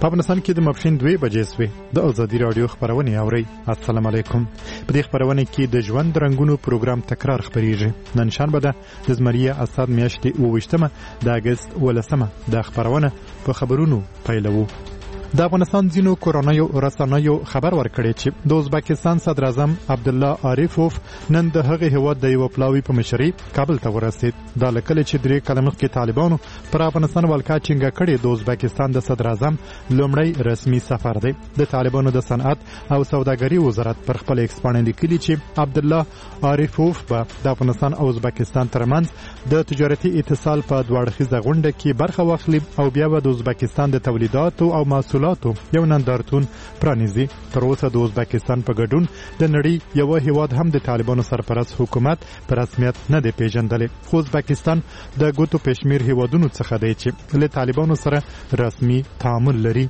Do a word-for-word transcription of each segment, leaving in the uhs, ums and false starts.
په افغانستان کې د ماپښین دوه بجې سوې د ازادي راډیو خبرونه اورئ. السلام علیکم. په دې خبرونه کې د ژوند رنگونو پروګرام تکرار خبريږي. نن شنبه ده د زمریه اسد میاشتې اوویشتمه د اگست ولسمه. د خبرونه په خبرونو پیلوو. د افغانستان ځینو کورنیو رسنیو خبر ورکړی چې د ازبکستان صدر اعظم عبدالله عارفوف نن د هغه هیواد د یو پلاوي په مشرۍ کابل ته ورسید. دا لکه چې درې کاله مخکې طالبانو پر افغانستان ولکه چینګه کړې. د ازبکستان د صدر اعظم لومړی رسمي سفر دی. د طالبانو د صنعت او سوداګرۍ وزارت پر خپل ایکس باندې لیکلي چې عبدالله عارفوف به د افغانستان او ازبکستان ترمنځ د تجارتي اتصال په دوه اړخیزه غونډه کې برخه واخلي او بیا به د ازبکستان د تولیداتو او محصولاتو یو نندارتون پرانیزي. تر اوسه د ازبکستان په ګډون د نړۍ یو هیواد هم د طالبانو سرپرست حکومت په رسمیت نه دی پیژندلی. خو ازبکستان د ګوتو پشمیر هیوادونو څخه دی چې له طالبانو سره رسمي تعامل لري.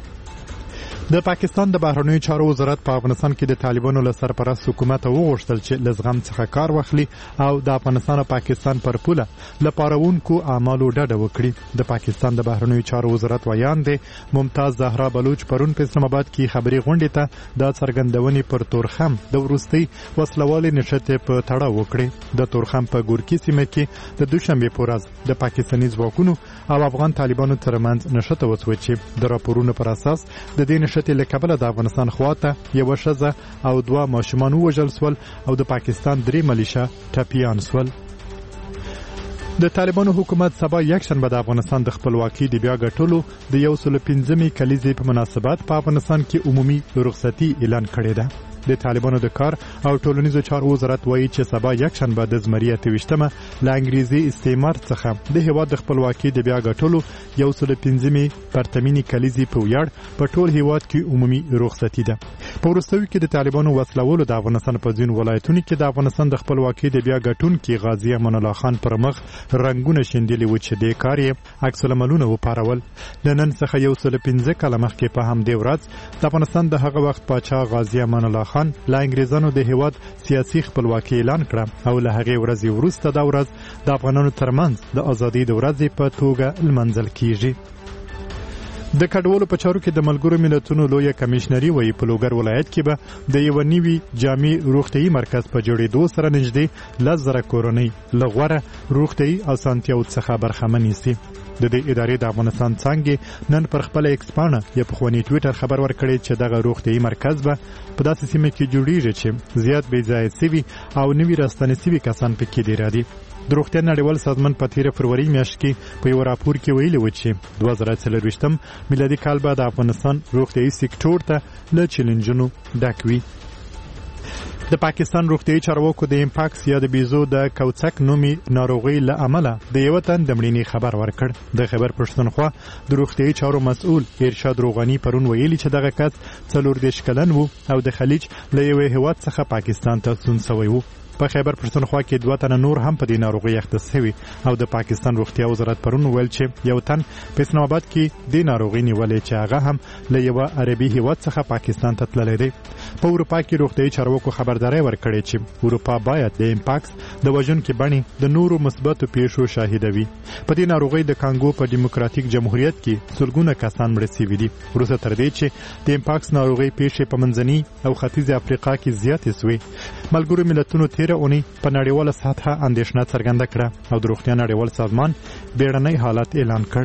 د پاکستان د بهرنیو چارو وزارت په افغانستان کې د طالبانو له سرپرست حکومت وغوښتل چې له زغم څخه کار واخلي او د افغانستان او پاکستان پر پوله له پاروونکو اعمالو ډډه وکړي. د پاکستان د بهرنیو چارو وزارت ویان دی ممتاز زهرا بلوچ پرون په اسلام آباد کې خبري غونډې ته د څرګندونې پر تورخم د وروستي وسلوالې نشته په تړاو وکړي. د تورخم په ګورکي سیمه کې د دوشنبه په ورځ د پاکستاني ځواکونو او افغان طالبانو ترمنځ نشته وسوي چې د راپورونو پر اساس د دې نشته له کبله د افغانستان خواته یو شزه او دوه ماشومان وژل سول او د پاکستان درې ملیشه ټپیان سول. د طالبانو حکومت سبا یک شنبه د افغانستان د خپلواکۍ د بیا ګټلو د یو سل پنځمې کلیزې په مناسبت په افغانستان کې عمومي رخصتي اعلان کړې ده. د طالبانو د کار او ټولنیزو چارو وزارت وایي چې سبا یک شنبه د زمریه تویشتمه له انګریزي استعمار څخه د هیواد د خپلواکۍ د بیا ګټلو یو سل پنځمې پرتمینی کلیزې په ویاړ په ټول هیواد کې عمومي رخصتي ده. په وروستیو کې د طالبانو وسلولو د افغانستان په ځینو ولایتونو کې د افغانستان د خپلواکۍ د بیا ګټونکي غازی امان الله خان پر مخ رنگونه شیندلي و چې د کار یې عکس العملونه وپارول. د نن څخه یو سل پنځه کاله مخکې په همدې ورځ د افغانستان د هغه وخت پاچا غازی امان الله خان له انګریزانو د هیواد سیاسي خپلواکي اعلان کړه او له هغې ورځې وروسته دا ورځ د افغانانو ترمنځ د ازادۍ د ورځې په توګه لمانځل کیږي. د کډوالو په چارو کې د ملګرو ملتونو لویه کمیشنري وایي په لوګر ولایت کې به د یو نوي جامع روغتیايي مرکز په جوړېدو سره نږدې لس زره کورنۍ له غوره روغتیايي اسانتیاوو څخه برخمنې سي. د دې ادارې د افغانستان څنګه نن پر خپل ایکس باندې یا په خواني ټوئیټر خبر ورکړی چې دغه روغتیايي مرکز به په داسې سیمه کې جوړیږي چې زیات بې ځایه سوي او نوي راستنې سوي کسان پکې دي راځي. د روغتیا نړیوال سازمان په تیره فروری میاشت کې په یو راپور کې ویلي و چې دوه زره څلرویشتم میلادي کال به د افغانستان روغتیايي سکتور ته له چیلنجونو ډک وي. د پاکستان روغتیايي چارواکو د امپاکس یا د بیزو د کوڅک نومي ناروغي له امله د یو تن د مړینې خبر ورکړ. د خبر پښتونخوا د روغتیايي چارو مسؤل ارشاد روغاني پرون ویلي چې دغه کس څلور دېرش کلن و او د خلیج له یو هیواد څخه پاکستان ته ستون شوی و. په خیبر پښتونخوا کې دوه تنه نور هم په دې ناروغي اخته شوي او د پاکستان روغتیا وزارت پرون ویل چې یو تن په اسلام آباد کې د ناروغي نیولې چې هغه هم له یو عربي هیواد څخه پاکستان ته تللی دی. په اروپا کې روغتیايي چارواکو خبرداري ورکړې چې اروپا باید د امپاکس د وژونکو بڼې د نورو مثبتو پیښو شاهده وي. په دې ناروغي د کانګو په دیموکراتیک جمهوریت کې سلګونه کسان مړه شوي دي وروسته تر دې چې د امپاکس ناروغي پیښې په منځني او ختیځ افریقا کې زیاتې شوې. ملګرو ملتونو تیره اونۍ په نړیواله سطحه اندېښنه څرګنده کړه او د روغتیا نړیوال سازمان بیړنی حالت اعلان کړ.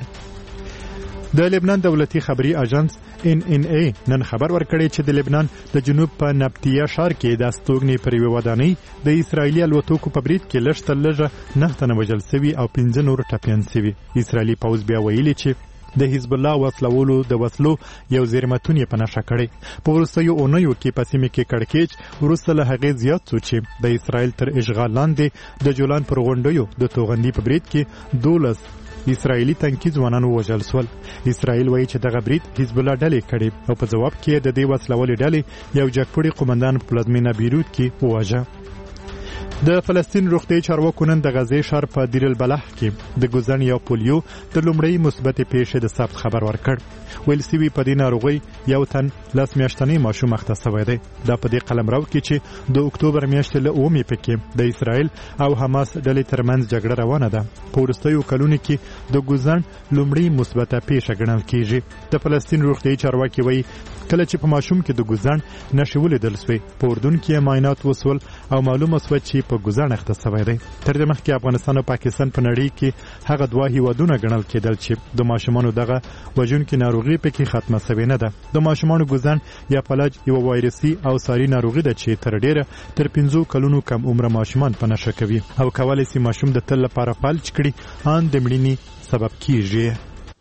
د لبنان دولتي خبري اژانس ان ان ای نن خبر ورکړی چې د لبنان د جنوب په نبتیه ښار کې د استوګنې پر یوه ودانۍ د اسرایلي الوتکو په برید کې لږ تر لږه نهه تنه وژل سوي او پنځه نور ټپیان سوي. اسرایلي پوځ بیا ویلي چې د حزب الله وسلولو د وسلو یو زیرمتون یې په نښه کړی. په وروستیو اونیو کې په سیمه کې کړکېچ وروسته له هغې زیات شو چې د اسرایل تر اشغال لاندې د جولان پر غونډیو د توغندي په برید کې دولس اسرایلی تنکي ځوانان وژل شول. اسرایل وایي چې دغه برید حزب الله ډلې کړی او په ځواب کې د دې وسلولې ډلې یو جګپوړي قومندان په پلازمینه بیروت کې وواژه. د فلسطین روغتیايي چارواکو نن د غزې ښار په دیر البلح کې د ګوزن یا پولیو د لومړۍ مثبتې پیښې د ثبت خبر ورکړ. ویل سوي په دې ناروغۍ یو تن لس میاشتنی ماشوم اخته شوی دی. دا په دې قلمرو کې چې د اکتوبر میاشتې له اومې پکې د اسرائیل او حماس ډلې ترمنځ جګړه روانه ده. په وروستیو کلونو کې د ګوزن لومړۍ مثبته پیښه ګڼل کیږي. د فلسطین روغتیايي چارواکي وایي کله چې په ماشوم کې د ګوزن نښې ولیدل سوې په اردن کې معاینات وسول او معلومه سوه چې په ګوزن اخته شوی دی. تر دې مخکې افغانستان او پاکستان په نړۍ کې هغه دوه هیوادونه ګڼل کېدل چې د ماشومانو دغه وژونکې ناروغي پکې ختمه شوې نه ده. د ماشومانو ګوزن یا فلج یو وایرسي او ساري ناروغي ده چې تر ډیره تر پنځو کلونو کم عمره ماشومان په نښه کوي او کولی شي ماشوم د تل لپاره فلج کړي ان د مړینې سبب کیږي.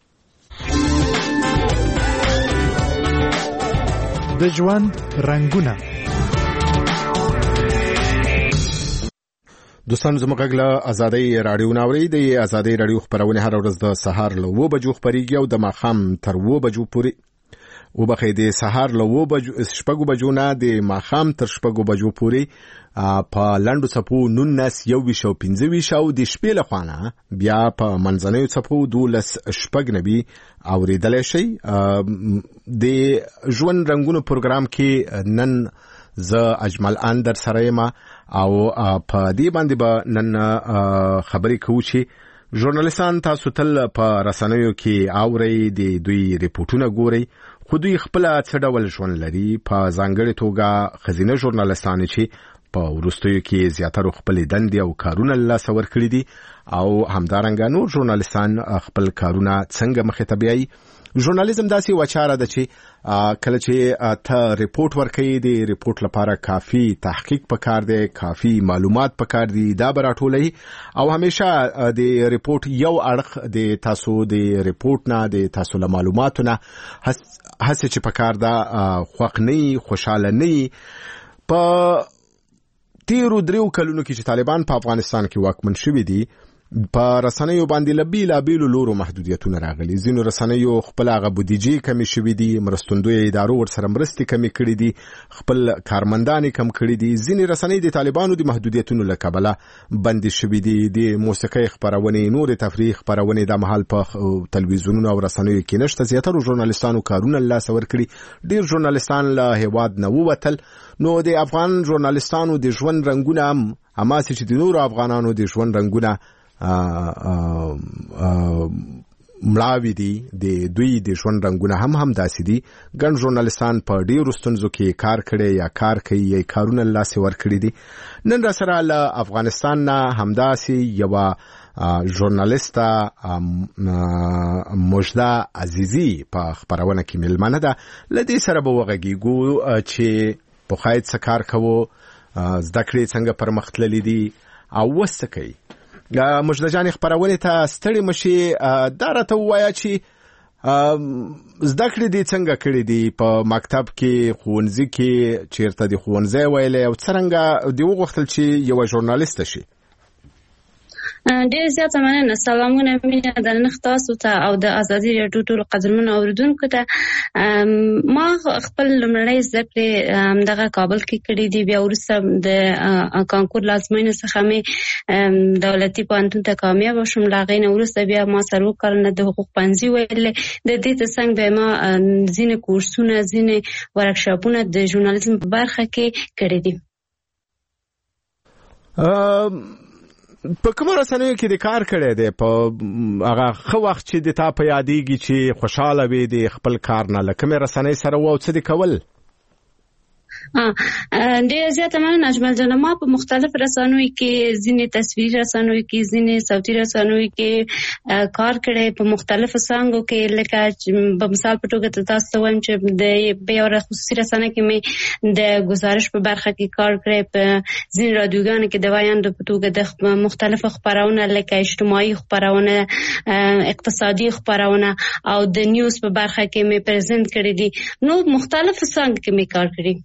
د ژوند رنگونه دوستان زموږ غږ له ازادۍ رادیو ناوړي د ازادۍ رادیو خبرونه هر ورځ د سهار له اوه بجو خبريږي او د ماښام تر اوه بجو پورې او بخې د سهار له اوه بجو شپږو بجو نه د ماښام تر شپږو بجو پورې په لاندو صفو نونس یو ویشو پنځه ویشو د شپې له خوانه بیا په منځنیو صفو دولس شپږ نبي اوریدل شي. د ژوند رنگونو پروګرام کې نن ز اجمل اندر سره ما او په دې باندې به نن خبرې کوو چې ژورنالیستان تاسو تل په رسنیو کې اوري د دوی ریپورتونه ګوري خو دوی خپل څه ډول ژوند لري. په ځانګړي توګه خزینه ژورنالیستان چې په ورستیو کې زیاتره خپل دندې او کارونه له سور کړی دي او همدارنګه نور ژورنالیستان خپل کارونه څنګه مخې ته بیایي. ژورنالیزم داسې وچاره ده چې کله چې ته ریپورت ورکوي د ریپورت لپاره کافي تحقیق پکار دی کافي معلومات پکار دي دا به راټولوي او همیشه د ریپورت یو اړخ د تاسو د ریپورت نه د تاسو له معلوماتو نه هڅه چې پکار ده خوښ نه خوشاله نه. په تیرو دریو کلونو کې چې طالبان په افغانستان کې واکمن شوي دي په رسنیو باندې لبیلا بیلو لورو محدودیتونه راغلي. ځینو رسنیو خپل هغه بودیجې کمی شوي دي مرستندوی ادارو ورسره مرستې کمی کړي دي خپل کارمندان کم کړي دي. ځینې رسنۍ د طالبانو د محدودیتونو له کبله بندي شوي دي. د موسیقۍ خپرونې نور تفریح خپرونې د مهال په تلویزیونونو او رسنیو کې نشته. زیاتره ژورنالیستانو کارونه له سور کړي. ډیر ژورنالیستان له هیواد نه ووتل. نو د افغان ژورنالیستانو د ژوند رنگونه هم هماسې چې د نورو افغانانو د ژوند رنگونه مړاوي دي د دوی د ژوند رنگونه هم هم داسې دي. ګڼ ژورنالیستان په ډیرو ستونزو کې کار کړي یا کار کوي یا کارونه له لاسه ورکړي دي. نن را سره له افغانستان نه همداسې یوه ژورنالیسته مجده عزیزی په خبرونه کې ملمنه ده. له دې سره به وغږیږو چې په خاید څه کار کوو زده کړې څنګه پرمخ تللي دي او اوس څه کوي. مجده جانې خپرونې ته ستړې مشي دا راته ووایه چې زده کړې دې څنګه کړې دي په مکتب کې ښوونځي کې چیرته د ښوونځی ویلی او څرنګه دې وغوښتل چې یوه ژورنالیسته شي. ډېر زیاته مننه. سلامونه مینه درنښت تاسو ته او د ازادي راډیو ټولو قدرمنو اوریدونکو ته. ما خپل لومړنۍ زده کړې دغه کابل کې کړې دي. بیا وروسته د کانکور له ازموینې څخه مې دولتي پوهنتون ته کامیابه شوم. له هغې نه وروسته بیا ما څلور کلونه د حقوق پوهنځي ویلې. د دې تر څنګ بیا ما ځینې کورسونه ځینې ورکشاپونه د ژورنالیزم په برخه کې کړي دي. په کومه رسنیو کې د کار کړی دی په هغه ښه وخت چې د تا په یادېږي چې خوشحاله وې د خپل کار نه له کومې رسنۍ سره و او څه دې کول؟ ډېر زیاته مننه اجمل جان. ما په مختلف رسنیو کې ځینې تصویري رسنیو کې ځینې صوتي رسنیو کې کار کړی په مختلفو څانګو کې. لکه په مثال په توګه تاسو ته وایم چې د یوه خصوصي رسنۍ کې مې د ګزارش په برخه کې کار کړی. په ځینې رادیوګانو کې د وایندو په توګه د مختلفو خپرونه لکه اجتماعي خپرونه اقتصادي خپرونه او د نیوز په برخه کې مې پرزنت کړی دي. نو مختلفو څانګو کې مې کار کړی.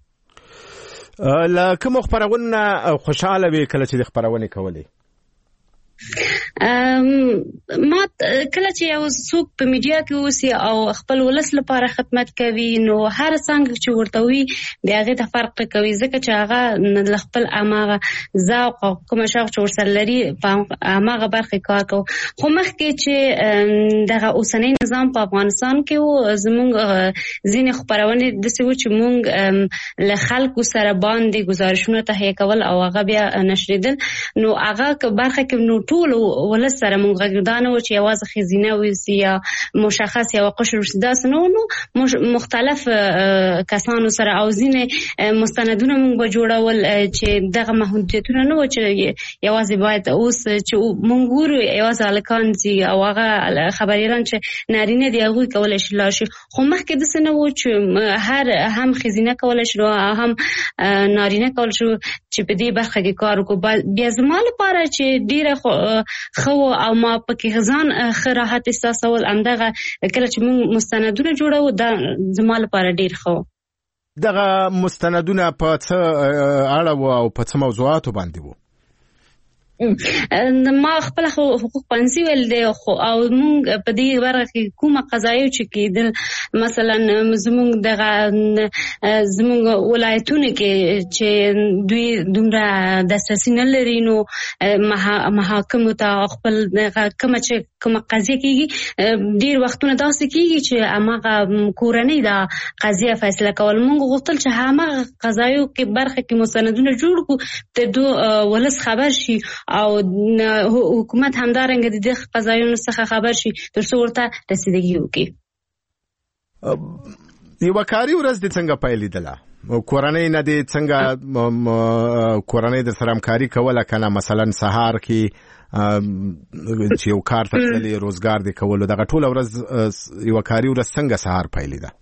له کومو خپرونو خوشحاله وې کله چې د خپرونې کولې؟ ما کله چې یو څوک په میډیا کې اوسي او خپل ولس لپاره خدمت کوي نو هر څنګه چې ورته وي د هغې ته فرق کوي ځکه چې هغه له خپل هماغه ذوق او کوم شوق چې ورسره لري په هماغه برخې کار کوي. خو مخکې چې دغه اوسنی نظام په افغانستان کې و زموږ ځینې خپرونې داسې وو چې موږ له خلکو سره باندې ګزارشونه تهیه کول او هغه بیا نشریدل نو هغه برخه کې نو ټول ولس سره موږ غږدانه و چې یوازې ښځینه وسي یا مشخص یو قشر وسي داسې نو نو مختلف کسانو سره او ځینې مستندونه موږ به جوړول چې دغه محدودیتونه نه و چې یوازې باید اوس چې موږ ګورو یوازې هلکان دي او هغه خبریالان چې نارینه دي هغوی کولی شي لاړ شي خو مخکې داسې نه و چې هر هم ښځینه کولی شي او هم نارینه کولی شي چې په دې برخه کې کار وکړو. بیا زما لپاره چې ډېره ښه و او ما پکې ځان ښه راحت احساسول همدغه کله چې موږ مستندونه جوړوو دا زما لپاره ډېر ښه و. دغه مستندونه په څه اړه و او په څه موضوعاتو باندې و؟ ما خپل حقوق پنځه ویل دي خو او موږ په دې برخه کې کومه قضایي چې کېدل مثلا زموږ دغه زموږ ولایتونه کې چې دوی دومره دسترسي نه لري نو محاکمو ته خپل کومه چې کومه قضیه کېږي ډېر وختونه داسې کېږي چې هماغه کورنۍ دا قضیه فیصله کول. موږ غوښتل چې هماغه قضایو کې برخه کې مستندونه جوړ کړو تر څو ولس خبر شي او حکومت همدارنګه د دې قضایونو څخه خبر شي تر څو ورته رسیدګي وکړي. یوه کاري ورځ دې څنګه پیلېدله؟ کورنۍ نه دې څنګه کورنۍ در سره همکاري کوله که نه مثلا سهار کې چې یو کار ته تللې روزګار دې کولو دغه ټوله ورځ یوه کاري ورځ څنګه سهار پیلېده؟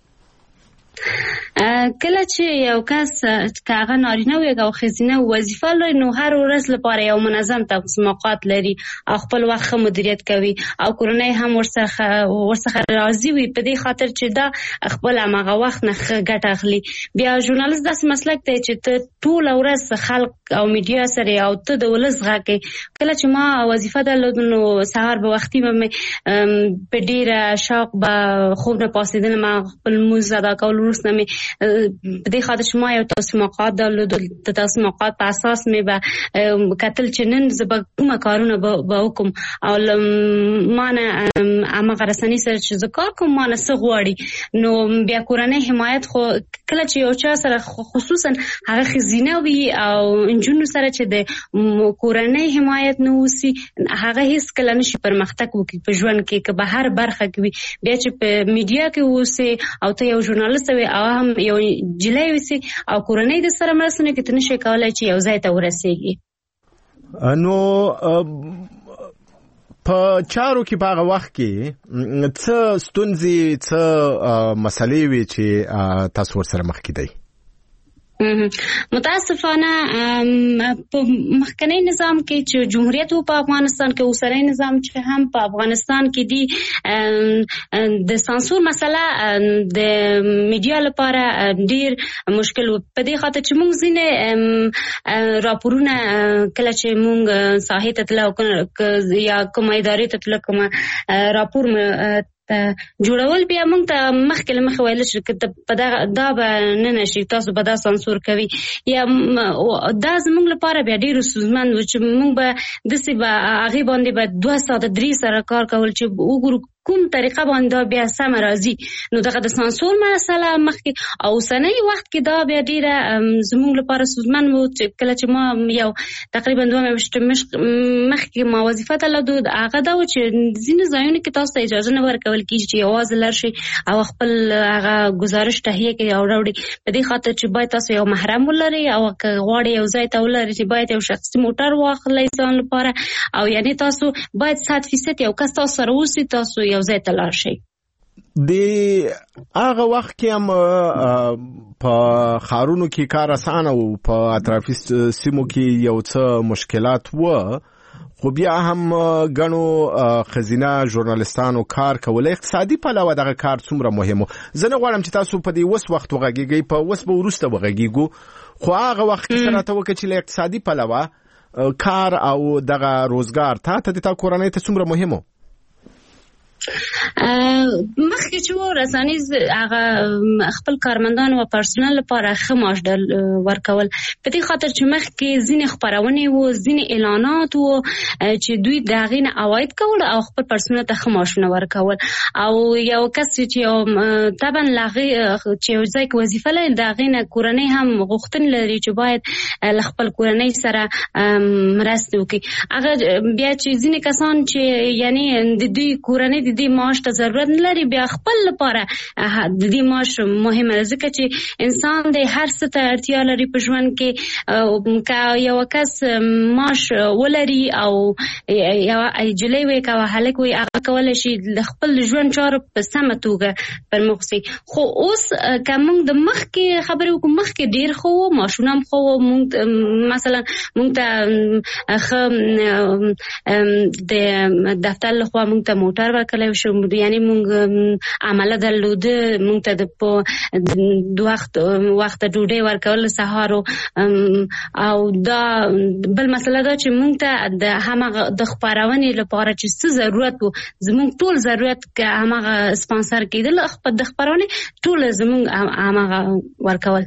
کله چې یو کس که هغه نارینه وي او ښځینه وظیفه لري نو هر ورځ لپاره یو منظم تقسیم اوقات لري او خپل وخت ښه مدیریت کوي او کورنۍ هم ورڅخه ورڅخه راضي وي په دې خاطر چې دا خپل هماغه وخت نه ښه ګټه اخلي. بیا ژورنالیست داسې مسلک دی چې ته ټوله ورځ خلک او میډیا سره او ته د ولس غږ کوې. کله چې ما وظیفه درلوده نو سهار به وختي به مې په ډېره شوق به خوب نه پاڅېدلم خپل لمونځ ادا کولو وروسته مې په دې خاطر چې ما یو تقسیم اوقات درلود د تقسیم اوقات په اساس مې به کتل چې نن زه به کومه کارونه به وکړم او ما نه هماغه رسنۍ سره چې زه کار کوم ما نه څه غواړي نو بیا کورنۍ حمایت خو کله چې یو چا سره خصوصا هغه ښځینه وي او نجونو سره چې د کورنۍ حمایت نه اوسي هغه هیڅکله نشي پرمختګ وکړي په ژوند کې که به هر برخه کې وي. بیا چې په میډیا کې اوسي او ته یو ژورنالیست وي او هم یو جلای وسي او کورنۍ د سره مرسته نه کوي ته نشي کولای چې یو ځای ته ورسېږي. نو په چارو کې په هغه وخت کې څه ستونزې څه مسلې وي چې تاسو ورسره مخ کې دی؟ متاسفانه په مخکنی نظام کې چې جمهوریت په افغانستان کې اوسنی نظام چې هم په افغانستان کې دی د سانسور مسله د میډیا لپاره ډیر مشکل په دې خاطر چې موږ ځینې راپورونه کله چې موږ ساحې ته تلو یا کومه ادارې ته تلو کومه راپور جوړول بیا موږ ته مخکې له مخې ویل شي چې دا به نه نشي تاسو به دا سانسور کوي یا دا زموږ لپاره بیا ډېر ستونزمن و چې موږ به داسې به هغې باندې به دوه ساعته درې سره کار کول چې وګورو کوم طریقه باندې بیا سمه راځي. نو دغه د سانسور مسله مخکې او اوسنی وخت کې دا بیا ډېره زموږ لپاره ستونزمن و چې کله چې ما یو تقریبا دوه میاشتې مخکې ما وظیفه درلوده هغه دا و چې ځینې ځایونو کې تاسو ته اجازه نه ورکول کېږي چې یوازې لاړ شئ او خپل هغه ګزارش تهیه کړئ او راوړئ په دې خاطر چې باید تاسو یو محرم ولرئ او که غواړئ یو ځای ته ولرئ چې باید یو شخصي موټر واخلئ ځان لپاره او یعنې تاسو باید صد فیصد یو کس تاسو سره اوسي تاسو یو ځای ته لاړ شئ. د هغه وخت کې هم په ښارونو کې کار اسانه و په اطرافي سیمو کې یو څه مشکلات و خو بیا هم ګڼو ښځینه ژورنالستانو کار کولی. اقتصادي پلوه دغه کار څومره مهم و؟ زه نه غواړم چې تاسو په دې اوس وخت وغږېږئ په اوس به وروسته وغږېږو خو هغه وخت کې څه راته وکړه چې له اقتصادي پلوه کار او دغه روزګار تا ته د تا کورنۍ ته څومره مهمه مخکې چې و رسنیز هغه خپل کارمندان او پرسونل لپاره ښه معاش ورکول په دې خاطر چې مخکې ځینې خپرونې وو ځینې اعلانات وو چې دوی د هغې نه عواید کول او خپل پرسونل ته ښه معاشونه ورکول او یو کس چې طبعا له هغې چې یو ځای کې وظیفه لري د هغې نه کورنۍ هم غوښتنې لري چې باید له خپل کورنۍ سره مرستې وکړي هغه بیا چې ځینې کسان چې یعنی د دوی کورنۍ د دې معاش ته ضرورت نه لري بیا خپل لپاره د دې معاش مهمه ده ځکه چې انسان د هر څه ته اړتیا لري په ژوند کې که یو کس معاش ولري او یو جلۍ وي که هلک وي هغه کولی شي د خپل ژوند چارو په سمه توګه پرمخ سي خو اوس که موږ د مخکې خبرې وکړو مخکې ډېر ښه وو معاشونه هم ښه وو موږ مثلا موږ ته ښه د دفتر لخوا موږ ته موټر ورکړی شو یعنی مونږ عمله درلوده مونږ ته د دو وخت وخت ډوډۍ ورکول سهار او دا بل مسله دا چې مونږ ته د همغه د خپرونې لپاره چې څه ضرورت وو زمونږ ټول ضرورت که همغه سپانسر کېدل خپل د خپرونې ټول زمونږ همغه ورکول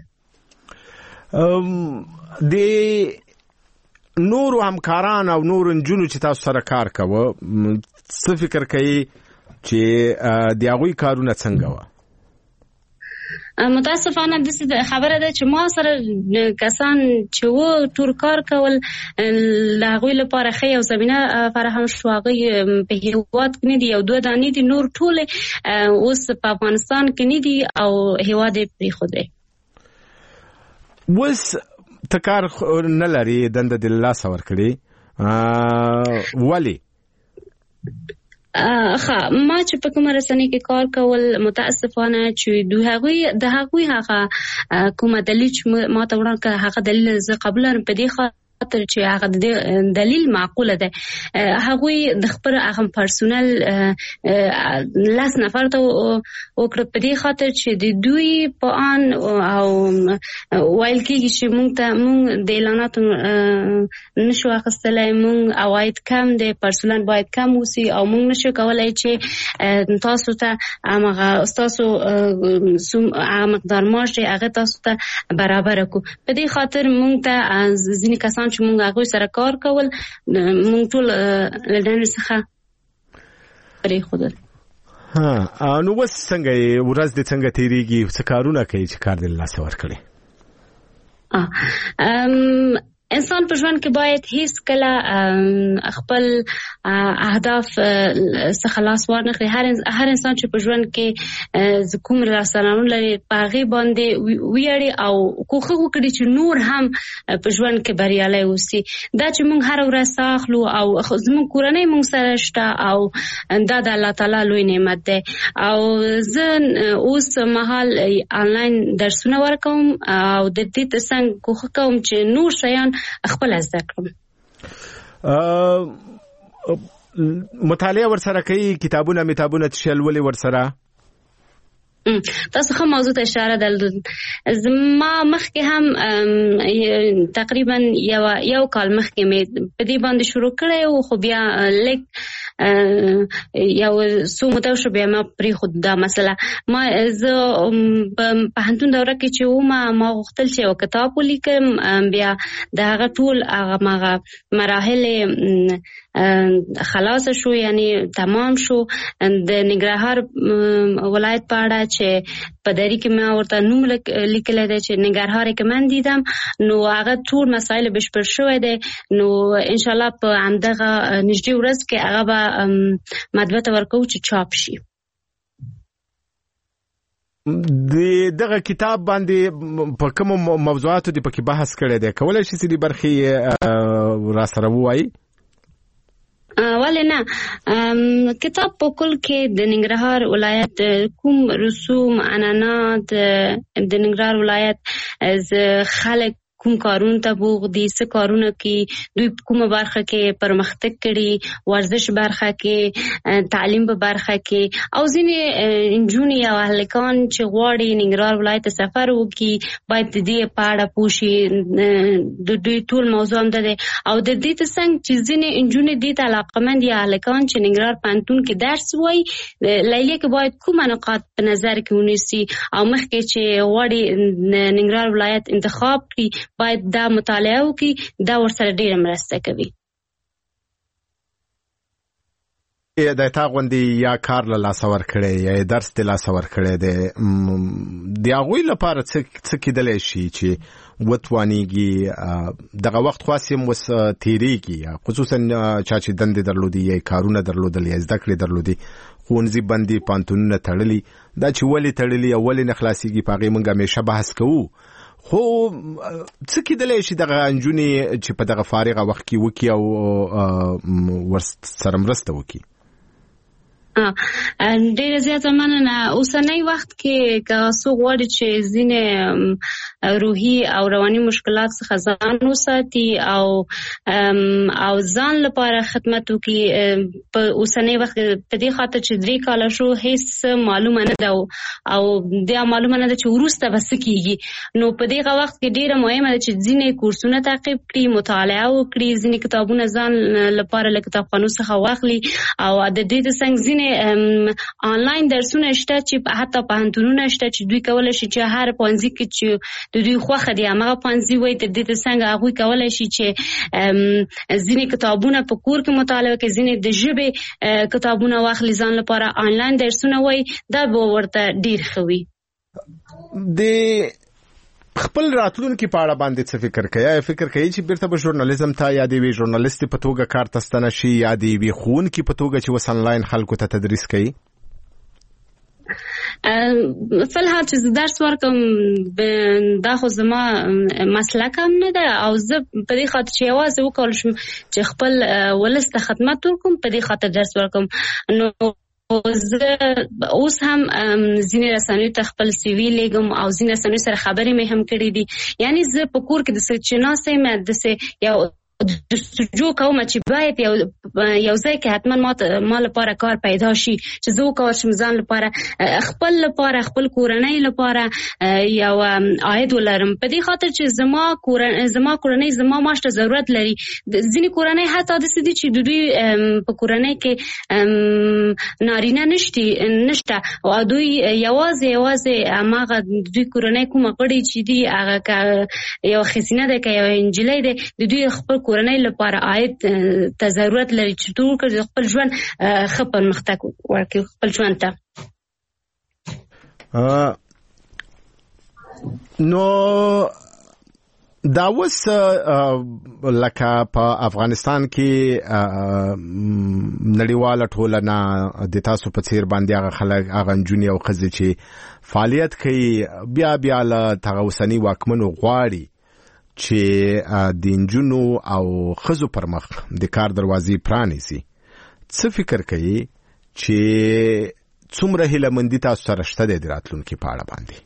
د نورو همکاران او نورو نجونو چې تاسو سره کار کوه څه فکر کوي چې د هغوی کارونه څنګه وه متاسفانه داسې خبره ده چې ما سره کسان چې و ټول کار کول له هغوی لپاره ښه یو زمینه فراهم شو هغوی په هېواد کې نه دي یو دوه دانې دي نور ټولې اوس په افغانستان کې نه دي او هېواد یې پرېښودی اوس ته کار نه لري دنده د لاسه ورکړې ولې ښه ما چې په کومه رسنۍ کې کار کول متاسفانه چې دوی هغوی د هغوی هغه کومه دلیل چې ما ته وړاندې کړه هغه دلیل زه قبوله په دې خاطر چې هغه د دلیل معقوله ده هغوی د خپل هغه پرسونل لاس نفر ته وکړه په دې خاطر چې د دوی په آن او ویل کېږي چې موږ ته موږ د اعلاناتو نشو اخیستلی موږ عواید کم دی پرسونل باید کم اوسي او موږ نشو کولی چې تاسو ته همغه ستاسو هغه مقدار معاش دی هغه تاسو ته برابر کړو په دې خاطر موږ ته ځینې کسان چې موږ هغوی سره کار کول موږ ټول له ډلې څخه پرېښودل ها نو اوس څنګه یې ورځ دې څنګه تېرېږي څه کارونه کوي چې کار دې له لاسه ورکړی انسان په ژوند کې باید هیڅ کله خپل اهداف څخه لاس وانه خلي هر هر انسان چې په ژوند کې کوم راسنانو لري په هغې باندې ویاړي او کوښښ وکړي چې نور هم په ژوند کې بریالی اوسي دا چې موږ هره ورځ ساه اخلو او زموږ کورنۍ موږ سره شته او دا د الله تعالی لوی نعمت دی او زه اوس مهال آنلاین درسونه ورکوم او د دې ترڅنګ کوښښ کوم چې نور شیان خپل زده کړم مطالعه ورسره کوي کتابونه میتابونه تشل ولې ورسره تاسو کوم موضوع ته اشاره درلود زما مخکې هم تقریبا یو یو کال مخکې مې په دې باندې شروع کړی او خو بیا لیک یو څو موده شو بیا ما پرېښود دا مسله ما زه په پوهنتون دوره کې چې وم ما غوښتل چې یو کتاب ولیکم بیا د هغه ټول هغه مراحل خلاص شو یعنی تمام شو د ننګرهار ولایت په اړه چې په دری کې ما ورته نوم لیکلی دی چې ننګرهار کې من دیدم نو هغه ټول مسایل بشپړ شوی دی نو انشاءالله په همدغه نږدې ورځ کې هغه به مطبعه ته ورکوو چې چاپ شي د دغه کتاب باندې په کوم موضوعاتو دی پکې بحث کړی دی کولای شي چې د برخې را سره ووایي ولې نه کتاب په کل کې د ننګرهار ولایت کوم رسوم عنعنات د ننګرهار ولایت از خلک کوم کارونه ته بوغ دي، څه کارونه کې دوی کومه برخه کې پرمختګ کړي، ورزش برخه کې، تعلیم په برخه کې، او ځینې انجونې او هلکان چې غواړي ننګرهار ولایت ته سفر وکړي باید د دې په اړه پوه شي. د دوی ټول موضوع هم ده او د دې ته څنګه چې ځینې انجونې دې ته علاقمند یا هلکان چې ننګرهار پوهنتون کې درس وایي لیلیه کې باید کومه نقاط په نظر کې ونیسي او مخکې چې غواړي ننګرهار ولایت انتخاب کړي باید دا مطالعه وکړي، دا ورسره ډېره مرسته کوي. د تا غوندې یا کار له لاسه ورکړی یا درس د لاسه ورکړی دی، د هغوی لپاره څه کیدلی شي چې وتوانیږي دغه وخت خاص هم وس تیریږي، خصوصا چا چې دندې درلودي یا کارونه درلودل یا زده کړې درلودي، ښوونځي بندي، پوهنتونونه تړلي، دا چې ولې تړلي او ولې نه خلاصېږي په هغې موږ همیشه بحث کوو. خو څه کیدلی شي دغه نجونې چې په دغه فارغه وخت کې وکړي او ورسره مرسته وکړي؟ ډېره زیاته مننه. اوسنی وخت کې که څوک غواړي چې ځینې روحي او رواني مشکلات څخه ځان وساتي او او ځان لپاره خدمت وکړي، په اوسنی وخت په دې خاطر چې درې کاله شو هیڅ معلومه نه ده او دا معلومه نه ده چې وروسته به څه کیږي، نو په دې وخت کې ډېره مهمه ده چې ځینې کورسونه تعقیب کړي، مطالعه وکړي، ځینې کتابونه ځان لپاره له کتابخانو څخه واخلي او د دې څنګه ځینې آنلاین درسونه شته چې حتی پوهنتونونه شته چې دوی کولی شي چې هر پوهنځي کې چې د دوی خوښه دي همغه پوهنځي وایي، د دې څنګه هغوی کولی شي چې ځینې کتابونه په کور کې مطالعه کړي، ځینې د ژبې کتابونه واخلي ځان لپاره، آنلاین درسونه وایي، دا به ورته ډېر ښه وي. د خپل راتلونکي په اړه باندې څه فکر کوي؟ یا فکر کوي چې بیرته به ژورنالیزم ته یا د یوې ژورنالیستې په توګه کار ته ستنه شي یا د یوې ښوونکي په توګه چې اوس انلاین خلکو ته تدریس کوي؟ فلحال چې زه درس ورکوم دا خو زما مسلک هم نه ده او زه په دې خاطر چې یوازې وکولی شم چې خپل ولس ته خدمت وکړم په دې خاطر درس ورکوم. نو زه اوس هم ځینې رسنیو ته خپل سی وي لیږم او ځینې رسنیو سره خبرې مې هم کړې دي. یعنی زه په کور کې داسې چې ناسته یم داسې یو جستجو کوم چې باید یو یو ځای کې حتما ما لپاره کار پیدا شي چې زه وکولی شم ځان لپاره خپل لپاره خپل کورنۍ لپاره یو عاید ولرم. په دې خاطر چې زما کورنۍ زما کورنۍ زما معاش ته ضرورت لري. ځینې کورنۍ حتی داسې دي چې د دوی په کورنۍ کې نارینه نشته نشته او دوی یوازې یوازې هماغه دوی کورنۍ کومه غړي چې دي هغه یو ښځینه ده که یو نجلۍ ده د دوی خپل کورنۍ لپاره عاید ته ضرورت لري چې ټول کړي خپل ژوند ښه پرمختګ ورکړي خپل ژوند ته. نو دا اوس لکه په افغانستان کې نړیواله ټولنه د تاسو په څیر باندې هغه خلک هغه نجونې او ښځې چې فعالیت کوي بیا بیا له هغه اوسني واکمنو غواړي چې د نجونو او ښځو پر مخ د کار دروازې پرانیسي. څه فکر کوي چې څومره هیله مندي تاسو سره شته د راتلونکي په اړه باندې؟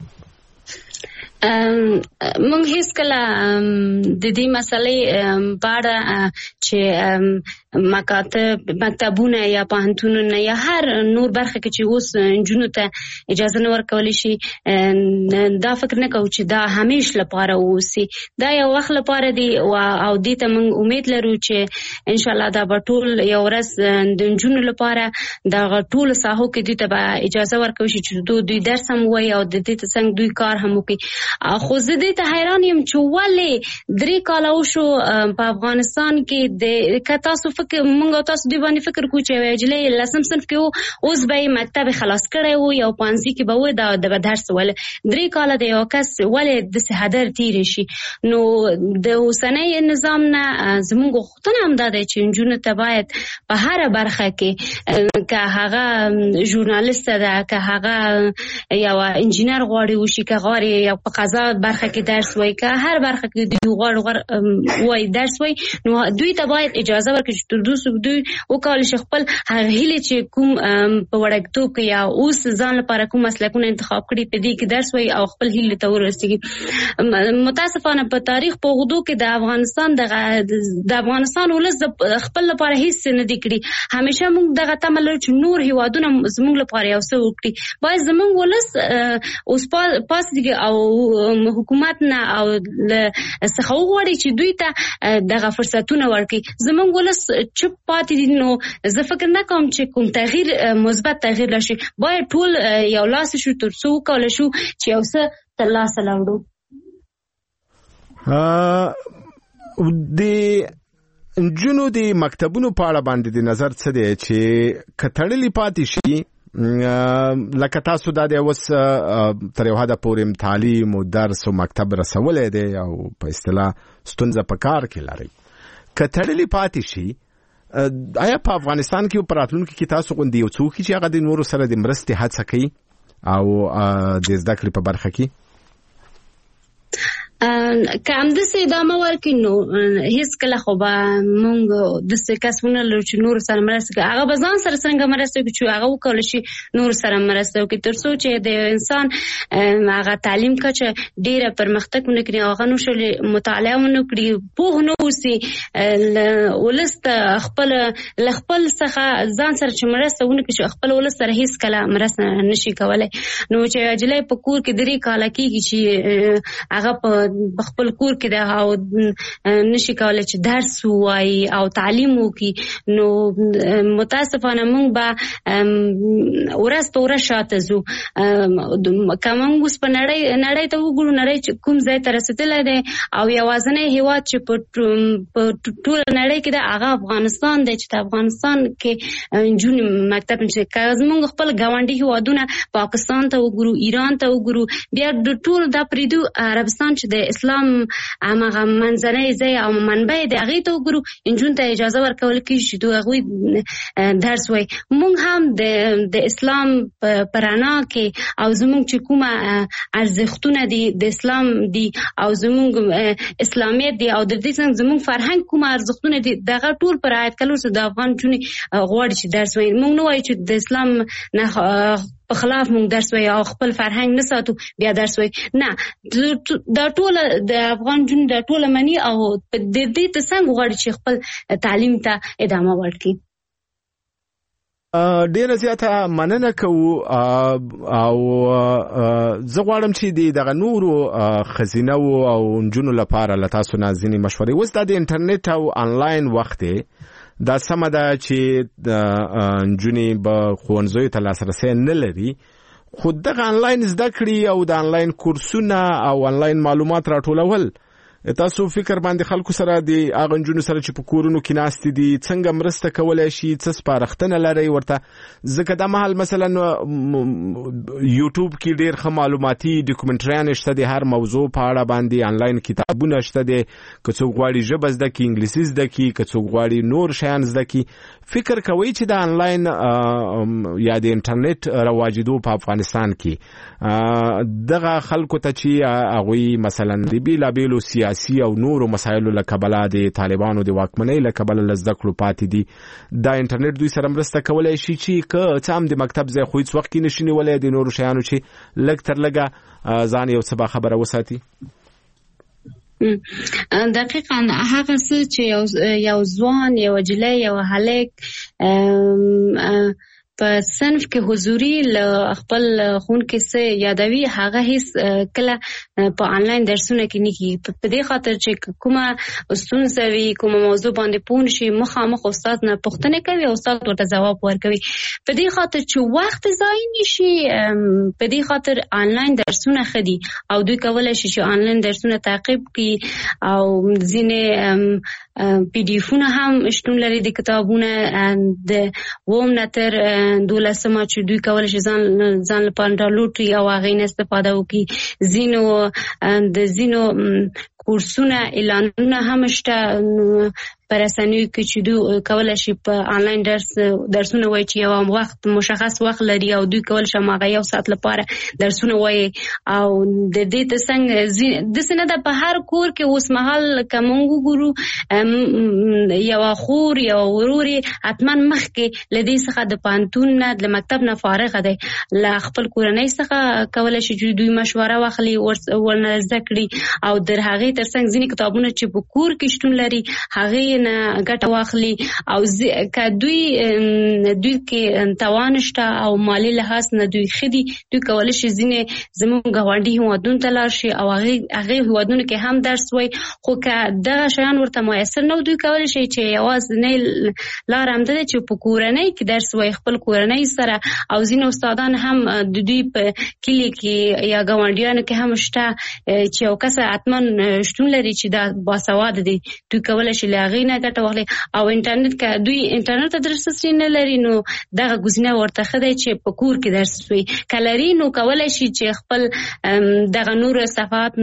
مونږ هیڅ کله د دې مسلې په اړه چې مکاتب مکتبونه یا پوهنتونونه یا هر نور برخه کې چې اوس نجونو ته اجازه نه ورکولی شي دا فکر نه کوو چې دا همیش لپاره اوسي. دا یو وخت لپاره دی او دې ته مونږ امید لرو چې انشاءالله دا به ټول یو ورځ د نجونو لپاره دغه ټولو ساحو کې دوی ته به اجازه ورکوي شي چې دوی درس هم ووایي او د دې ته څنګه دوی کار هم وکړي. خو زه دې ته حیران یم چې ولې درې کاله وشو په افغانستان کې د که تاسو فکر مونږ تاسو دوی باندې فکر کوو چې یوه نجلۍ لسم صنف کې و اوس به یې مکتب خلاص کړی و یو پوهنځي کې به و دا به درس ویل درې کاله د یو کس ولې داسې هدر تېرې شي. نو د اوسنی نظام نه زموږ غوښتنه همدا دی چې نجونو ته باید په هره برخه کې که هغه ژورنالیسته ده که هغه یو انجینر غواړي وشي که غواړي یو په فضا برخه کې درس وای که هر برخه کې دوی غوړ غوړ وای درس وای نو دوی ته باید اجازه ورکړي چې تر دوی دوی وکول شي خپل هغه هیله چې کوم په وړکتوب کې یا اوس ځان لپاره کوم مسلکونه انتخاب کړي په دې کې درس وای او خپل هیله ته ورسیږي. متاسفانه په تاریخ په غدو کې د افغانستان د افغانستان ولس خپل لپاره هیڅ نه دی کړی. همیشه موږ دغه تمه لرو چې نور هیوادونه زموږ لپاره یو څه وکړي. باید زموږ ولس اوس پاس دي او حکومت نه او څخه وغواړي چې دوی ته دغه فرصتونه ورکړي. زموږ ولس چپ پاتې دي. نو زه فکر نه کوم چې کوم تغییر مثبت تغییر راشي. باید ټول یو لاس شو تر څو وکولای شو چې یو څه ترلاسه کړو. د نجونو د مکتبونو په اړه باندې د نظر څه دی چې کتړلې پاتې شي لکه تاسو دا د اوس تر یو حده پورې تعلیم او درس او مکتب رسولې دی او په اصطلاح ستونزه په کار کې لري کتړلې پاتې شي آیا په افغانستان کې په راتلونکي کې تاسو غوندي یو څوک چې هغه د نورو سره د مرستې هڅه کوي او د زده کړې په برخه کې که همداسې ادامه ورکړي نو هیڅ کله خو به موږ داسې کسونه لرو چې نورو سره مرسته کوي. هغه به ځان سره څنګه مرسته وکړي چې هغه وکولی شي نورو سره مرسته وکړي تر څو چې د انسان هغه تعلیم کچه ډېره پرمختګ ونه کړي هغه نوشلی مطالعه ونه کړي پوه نه اوسي ولس ته خپل له خپل څخه ځان سره چې مرسته ونه کړي چې خپل ولس سره هیڅ کله مرسته نشي کولی. نو چې نجلۍ په کور کې درې کاله کېږي چې هغه په بخپل کور کې ده او نشي کولای چې درس وایي او تعلیم وکړي نو متاسفانه موږ به ورځ په ورځ شاته ځو. که موږ اوس په نړۍ نړۍ ته وګورو نړۍ چې کوم ځای ته رسېدلی دی او یوازینی هېواد چې په ټوله نړۍ کې ده هغه افغانستان دی چې په افغانستان کې نجونې مکتب نشي. که زموږ خپل ګاونډي هېوادونه پاکستان ته وګورو ایران ته وګورو بیا د ټول دا پرېږدو عربستان چې د اسلام هغه منځنی ځای او منبع دی هغې ته وګورو نجونو ته اجازه ورکول کېږي چې دوی هغوی درس وایي. موږ هم د اسلام په رڼا کې او زموږ چې کومه ارزښتونه دي د اسلام دي او زموږ اسلامیت دي او د دې څنګه زموږ فرهنګ کومه ارزښتونه دي دغه ټول په رعایت کولو سره د افغان نجونې غواړي چې درس وایي. موږ نه وایو چې د اسلام نه په خلاف موږ درس وایي او خپل فرهنګ نه ساتو بیا درس وایي. نه دا ټول د افغان جون دا ټول مني او د دې ته څنګه غواړي چې خپل تعلیم ته ادامه ورکړي. ډیره زیاته مننه کوو او زه غواړم چې دغه نورو خزینه او نجونو لپاره له تاسو نه ځینې مشورې اوس دا د انټرنیټ او آنلاین وخت دا سمه ده چې نجونې به ښوونځیو ته لاسرسی نه لري خو دغه آنلاین زده کړې او د آنلاین کورسونه او آنلاین معلومات راټولول تاسو فکر باندې خلکو سره د هغه نجونو سره چې په کورونو کې ناستې دي څنګه مرسته کولی شي څه سپارښتنه لرئ ورته ځکه دا مهال مثلا یوټیوب کې ډېر ښه معلوماتي ډاکومنټریان شته دي هر موضوع په اړه باندې آنلاین کتابونه شته دي که څوک غواړي ژبه زده کړي انګلیسي زده کړي که څوک غواړي نور شیان زده کړي فکر کوئ چې د آنلاین یا د انټرنیټ رواجېدو په افغانستان کې دغه خلکو ته چې هغوی مثلا د بېلابېلو سیاسي سیاسي او نورو مسایلو له کبله د طالبانو د واکمنۍ له کبله له زده کړو پاتې دي دا انټرنیټ دوی سره مرسته کولی شي چې که څه هم د مکتب ځای خو هېڅ وخت کې نشي نیولی د نورو شیانو چې لږ تر لږه ځان یو څه باخبره وساتي. دقیقاً هغه څه چې یو ځوان یو نجلۍ یو هلک په صنف کې حضوري له خپل ښوونکي څخه یادوي هغه هیڅ کله په آنلاین درسونه کې نه کیږي په دې خاطر چې کومه ستونزه وي کومه موضوع باندې پوه نشي مخامخ استاد نه پوښتنه کوي او استاد ورته ځواب ورکوي په دې خاطر چې وخت ضایع نشي په دې خاطر آنلاین درسونه ښه دي او دوی کولی شي چې آنلاین درسونه تعقیب کړي او ځینې پی ډي افونه هم شتون لري د کتابونه د اووم نه تر دولسمه چې دوی کولی شي ځان ځان لپاره ډاونلوډ کړي او هغې نه استفاده وکړي. ځینو د ځینو کورسونه اعلانونه هم شته پر رسنیو کې چې دوی کولای شي په انلاین درس درسونه وایي چې یو وخت مشخص وخت لري او دوی کول شي ماغه یو ساعت لپاره درسونه وایي او د دې ترڅنګ د سینه د په هر کور کې اوس مهال کومو ګورو یو خور یو وروري اتمن مخ کې لدی څخه د پانتون نه د مکتب نه فارغ دی لا خپل کورنۍ څخه کولای شي چې دوی مشوره واخلي ورنه ذکرې او در هغه ترڅنګ ځینې کتابونه چې په کور کې شتون لري هغه نه ګټه واخلي او ک دوی دوی کې توان شته او مالی لحاظ نه دوی خدي دوی کولای شي ځینې زموږ غونډي هوادون تلار شي او هغه هغه هوادون کې هم درس وای خو که دغه شیان ورته میسر نه دوی کولای شي چې یوازې نه لار هم ده چې په کورنۍ کې درس وای خپل کورنۍ سره او ځینې استادان هم د دوی په کلی کې یا غونډیانو کې هم شته چې یو کس اتمن شتون لري چې دا باسواد دي دوی کولای شي لاغې نه ګټه واخلي او انټرنیټ کې دوی انټرنیټ دسترسي نه لري نو دغه گزینه ورته خدای چې په کور کې درس وي کلري نو کولای شي چې خپل دغه نور صفات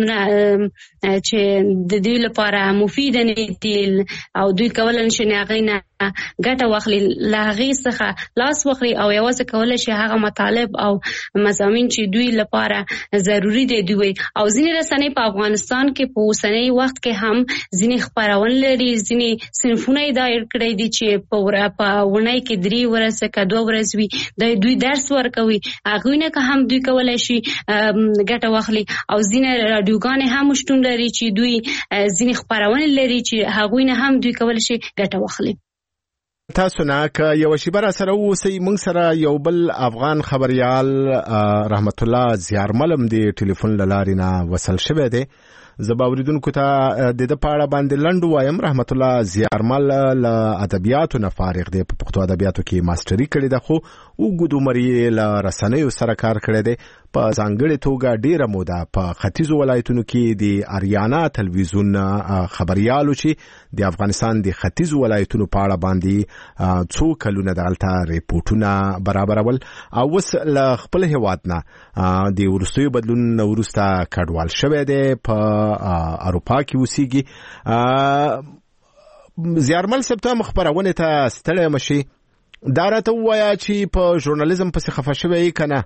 چې د دې لپاره مفید نه دي او دوی کولای شي هغه نه ګټه واخلي لاغې څخه لاس واخلي او یوازې کولای شي هغه مطالب او مضامین چې دوی لپاره ضروری دي دوی او ځینې رسنۍ په افغانستان کې په اوسنۍ وخت کې هم ځینې خبرونه لري ځینې صنفونه دایر کړی دي چې په ورپا ونای کې درې ورځې کا دوه ورځې وي د دوی درس ورکوي هغه نه که هم دوی کولای شي ګټه واخلي او ځینې رادیوګان هم شتون لري چې دوی ځینې خبرونه لري چې هغه نه هم دوی کولای شي ګټه واخلي تاسو نه که یو شی بر سره اوسئ موږ سره یو بل افغان خبريال رحمت الله زیارملم دی ټلیفون لارې نه وصل شوی دی زباوریدونکو ته د د پاړه باندې لنډ وایم رحمت الله زیارمل ل ادبیاتو نه فارغ دی په پښتو ادبیاتو کې ماستری کړی دی خو وګدو مری ل رسنیو سره کار کړی دی په ځانګړې توګه ډیره موده په ختیځو ولایتونو کې د اریانا تلویزیون خبريالو چې د افغانستان د ختیځو ولایتونو په اړه باندې څو کلونه دالته ریپورتونه برابرول او وس ل خپل هواد نه د ورستیو بدلون ورسته کډوال شوی دی په اروپا کې وسیږي زیارمل سپتا مخبرونه ته ستړی مشي دا راته وایا چې په ژورنالیزم پسې خفه شوی کنه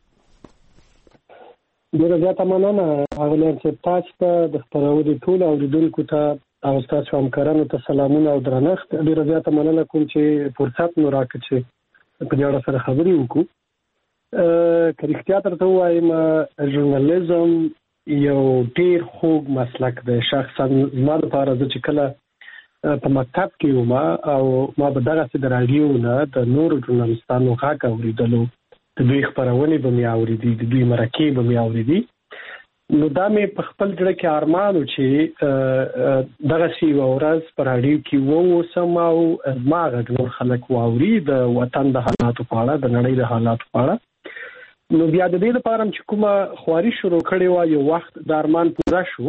ډیره زیاته مننه هغه چې تاسو ته د خبرو ټول اوریدونکو ته او تاسو همکارانو ته سلامونه او درنښت ډیره زیاته مننه کوم چې فرصت نو راکړ چې په دې اړه سره خبرې وکړو که رښتیا درته وایم ژورنالیزم یو ډیر خوږ مسلک دی شخصا زما لپاره چې کله په مکتب کې وم او ما به دغه د رادیو نه د نورو ژورنالیستانو غږ اوریدلو د دوی خبرونه به مې اوریدي د دوی مرکې به مې اوریدي نو دا مې په خپل ځړ کې ارمان و چې دغه سی ورځ په رادیو کې ووسم او ما غږ نور خلک واوري د وطن د حالاتو په اړه د نړۍ د حالاتو په اړه نو بیا د دې لپاره چې کومه خواري شروع کړې و یو وخت د ارمان پوره شو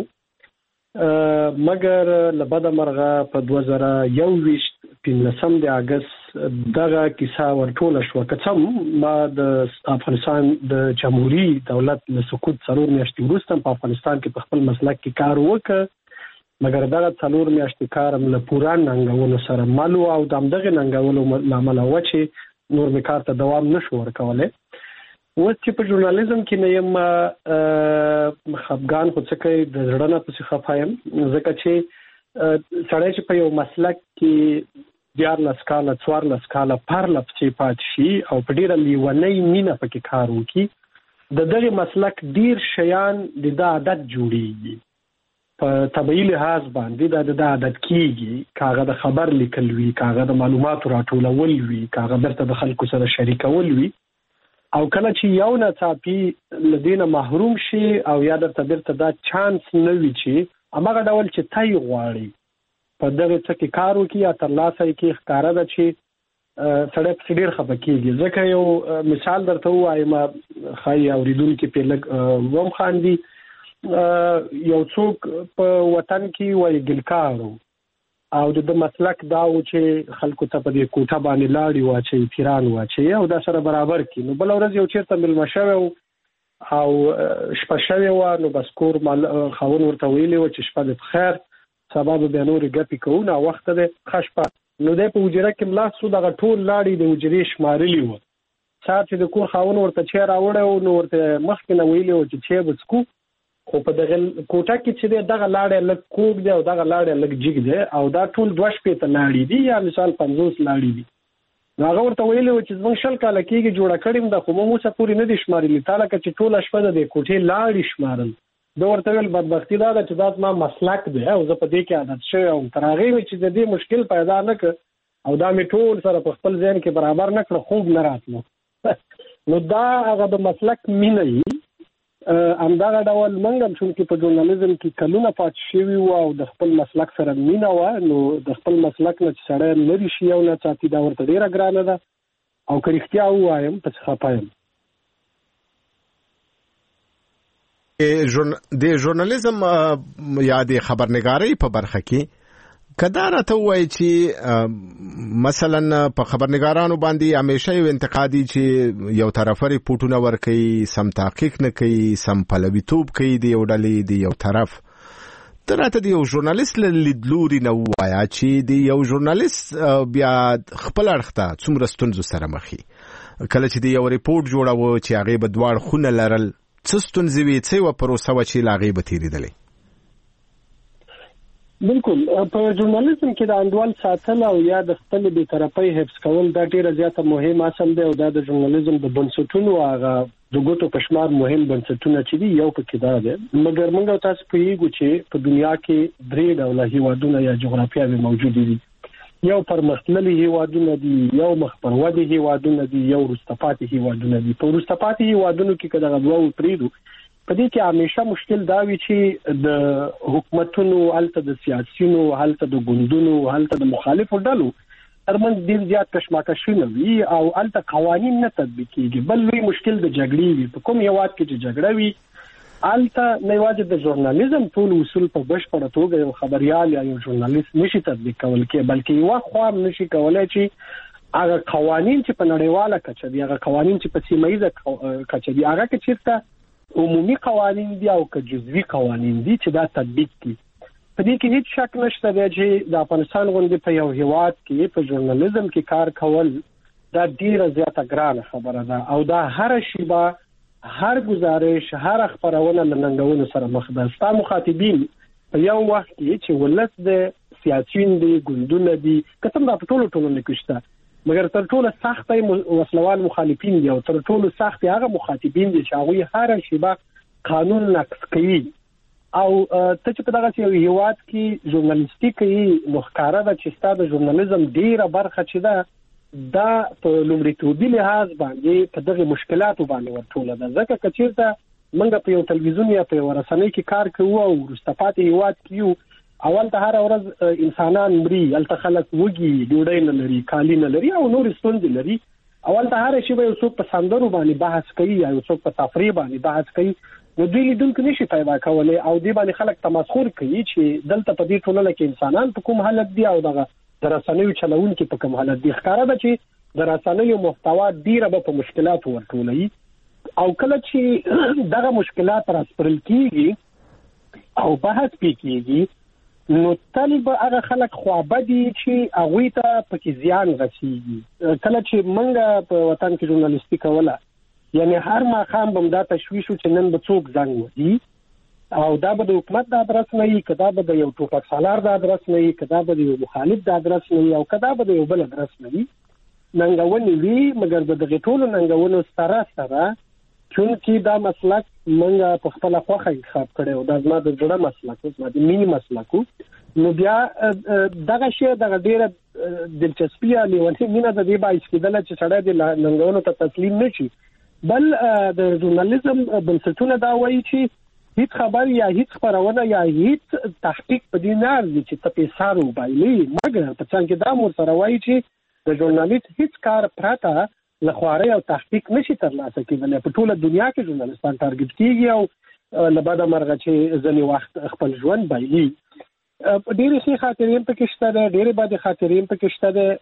مګر لبد مرغه په دوه زره یوویشت پنځم د اگست دغه کیسه ورټوله شو کڅم ما د افغانستان د جمهوریت دولت له سقوط څلور میاشتې وروسته په افغانستان کې په خپل مسلک کې کار وکړ مګر دغه څلور میاشتې کار له پورا ننګولو سره مالو او دغه ننګولو لامل و چې نور مې کار ته دوام نشو ورکولای اوس چې په ژورنالیزم کې نه یم خفګان خو څه کوي د زړه نه پسې خفه یم ځکه چې سړی چې په یو مسلک کې دیارلس کاله څوارلس کاله پرله پسې پاتې شي او په ډېره لیونۍ مینه پکې کار وکړي د دغه مسلک ډېر شیان د ده عادت جوړېږي په طبیعي لحاظ باندې د ده عادت کېږي که هغه د خبر لیکل وي که هغه د معلوماتو راټولول وي که هغه بیرته د خلکو سره شریکول وي او کله چې یو ناڅاپي له دې نه محروم شي او یا درته بیرته دا چانس نه وي چې هماغه ډول چې ته یې غواړې په دغه څه کې کار وکړي یا ترلاسه یې کړي ښکاره ده چې سړی پسې ډېر خفه کېږي ځکه یو مثال درته ووایم ښایي اورېدونکي پرې لږ ومخاندي یو څوک په وطن کې وایي ګلکار او د مسلک دا و چې خلکو ته په دې کوټه باندې لاړې واچوي پیران واچوي او دا سره برابر کړي نو بله ورځ یو چېرته مېلمه شوی او شپه شوې وه نو بس کور خاوند ورته ویلې وه چې شپه دې په خیر سبب به نور ګپی کوونه وخت ده خشپه نو د په وجره کې ملا سو دغه ټول لاړې د وجرې شمارلی و سات چې د کور خاون ورته چیر راوړ او ورته مخکې نه ویلی و چې چی بسکو خو په دغه کوټه کې چې دغه لاړې لږ کوګ دی او دغه لاړې لږ جګ دی او دا ټول دوه شپې ته لاړې دي یا مثال پنځوس لاړې دي نو هغه ورته ویلی و چې زموږ شل کاله کېږي جوړه کړې ده خو موږ اوسه پورې نه دي شمارلي تا لکه چې ټوله شپه د دې کوټې لاړې شمارل ده ورته ویل بدبختي دا ده چې دا زما مسلک دی او زه په دې کې عادت شوی وم تر هغې مې چې د دې مشکل پیدا نه کړ او دا مې ټول سره په خپل ذهن کې برابر نه کړه خوب نه راتلو نو دا هغه د مسلک مینه وي همدغه ډول موږ هم چونکې په ژورنالیزم کې کلونه پاتې شوي وو او د خپل مسلک سره مینه وه نو د خپل مسلک نه چې سړی لرې شي او نه ساتي دا ورته ډېره ګرانه ده او که رښتیا ووایم پسې خفه یم د ژورنالیزم یا د خبرنګارۍ په برخه کې کدا راته وایي چې مثلا په خبرنګارانو باندې همیشه یو انتقادي چې یو طرفه ریپورټونه ورکوي سم تحقیق نه کوي سم پلویتوب کوي د یو ډلې د یو طرف ته راته د یو ژورنالیست له لیدلوري نه ووایه چې د یو ژورنالیست بیا خپل اړخ ته څومره ستونزو سره مخ کله چې د یو ریپورټ جوړاوه چې هغې به دواړه خونه لرل څه ستونزې وې څه یوه پروسه وه چې له هغې به تېرېدلې بالکل په ژورنالیزم کې د انډول ساتل او یا د خپل بې طرفۍ حفظ کول دا ډیره زیاته مهم اصل دی او دا د ژورنالیزم د بنسټونو هغه د ګوتو په شمار مهم بنسټونه چې دي یو پکې دا دی مګر موږ تاسو پوهیږو چې په دنیا کې درې ډوله هیوادونه یا جغرافیاوې موجودې دي یو پرمختللي هیوادونه دي یو مخ پر ودې هیوادونه دي یو وروسته پاتې هیوادونه دي په وروسته پاتې هیوادونو کې که دغه دوه پرېږدو په دې کې همیشه مشکل دا وي چې د حکومتونو هلته د سیاسیونو هلته د ګوندونو هلته د مخالفو ډلو ترمنځ ډېر زیات کشمکشونه وي او هلته قوانین نه تطبیق کېږي بل لوی مشکل د جګړې وي په کوم هیواد کې چې جګړه وي هلته نه یوازې د ژورنالیزم ټول اصول په بشپړه توګه یو خبریال یا یو ژورنالیست نشي تطبیق کولی کې بلکې یوه خوا هم نشي کولی چې هغه قوانین چې په نړیواله کچه دي هغه قوانین چې په سیمه ییزه کچه دي هغه که چېرته عمومي قوانین دي او که جزوي قوانین دي چې دا تطبیق کړي په دې کې هیڅ شک نشته دی چې د افغانستان غوندې په یو هیواد کې په ژورنالیزم کې کار کول دا ډیره زیاته ګرانه خبره ده او دا هر شیبه هر گزارش هر خبرونه له ننګونو سره مخ ده ستا مخاطبین په یو وخت کې چې ولس د سیاسیون دي ګوندونه دي که څه په ټولو ټولنو کې شته مګر تر ټولو سخت وسلوال مخالفین دي او تر ټولو سخت هغه مخاطبین دي چې هغوی هر شیبه قانون نقض کوي او ته چې په دغه یو هیواد کې ژورنالیستي کوي نو ښکاره ده چې ستا د ژورنالیزم ډیره برخه چې ده دا په لومړیتوبي لحاظ باندې په دغه مشکلاتو باندې ورټوله ده ځکه که چېرته موږ په یو تلویزیون یا په یوه رسنۍ کې کار کوو او وروسته پاتې هیواد کې یو اول ته هر ورځ انسانان مري هلته خلک وږي ډوډۍ نه لري کالي نه لري او نورې ستونزې لري اول ته هر شیبه یو څوک په سندرو باندې بحث کوي یا یو څوک په تفریح باندې بحث کوي نو دوی لیدونکي نشي پیدا کولی او دې باندې خلک تمسخر کوي چې دلته په دې ټولنه کې انسانان په کوم حالت دي او دغه د رسنیو چلوونکي په کوم حالت دي ښکاره ده چې د رسنیو محتوا ډیره به په مشکلاتو ورټولوي او کله چې دغه مشکلات راسپړل کېږي او بحث پې کېږي نو تل به هغه خلک خوابدي چې هغوی ته پکې زیان رسېږي کله چې موږ په وطن کې ژورنالیستي کوله یعنی هر ماښام به م دا تشویش و چې نن به څوک زنګ وهي او دا به د حکومت د ادرس نه وي که دا به د یو ټوپک سالار د ادرس نه وي که دا به د یو مخالف د ادرس نه وي او که دا به د یو بل ادرس نه وي ننګونې وي مګر د دغې ټولو ننګونو سره سره چونکې دا مسلک موږ په خپله خوښه انتخاب کړی او دا زما د زړه مسلک و زما د مینې مسلک و نو بیا دغه شی دغه ډېره دلچسپي یا لیونۍ مینه د دې باعث کېدله چې سړی د ننګونو ته تسلیم نه شي بل د ژورنالیزم بنسټونه دا وایي چې هیڅ خبر یا هیڅ خبرونه یا هیڅ تحقیق په دې نه ارزي چې ته پیسار وبایلي مګر په څنګ کې دا مور سره وایي چې د ژورنالیست هیڅ کار پرته له خوارۍ او تحقیق نشي ترلاسه کېدلی په ټوله دنیا کې ژورنالیستان ټارګټ کېږي او له بده مرغه چې ځینې وخت خپل ژوند بایلي ډېرې ښې خاطرې هم پکې شته دی ډېرې بدې خاطرې هم پکې شته دی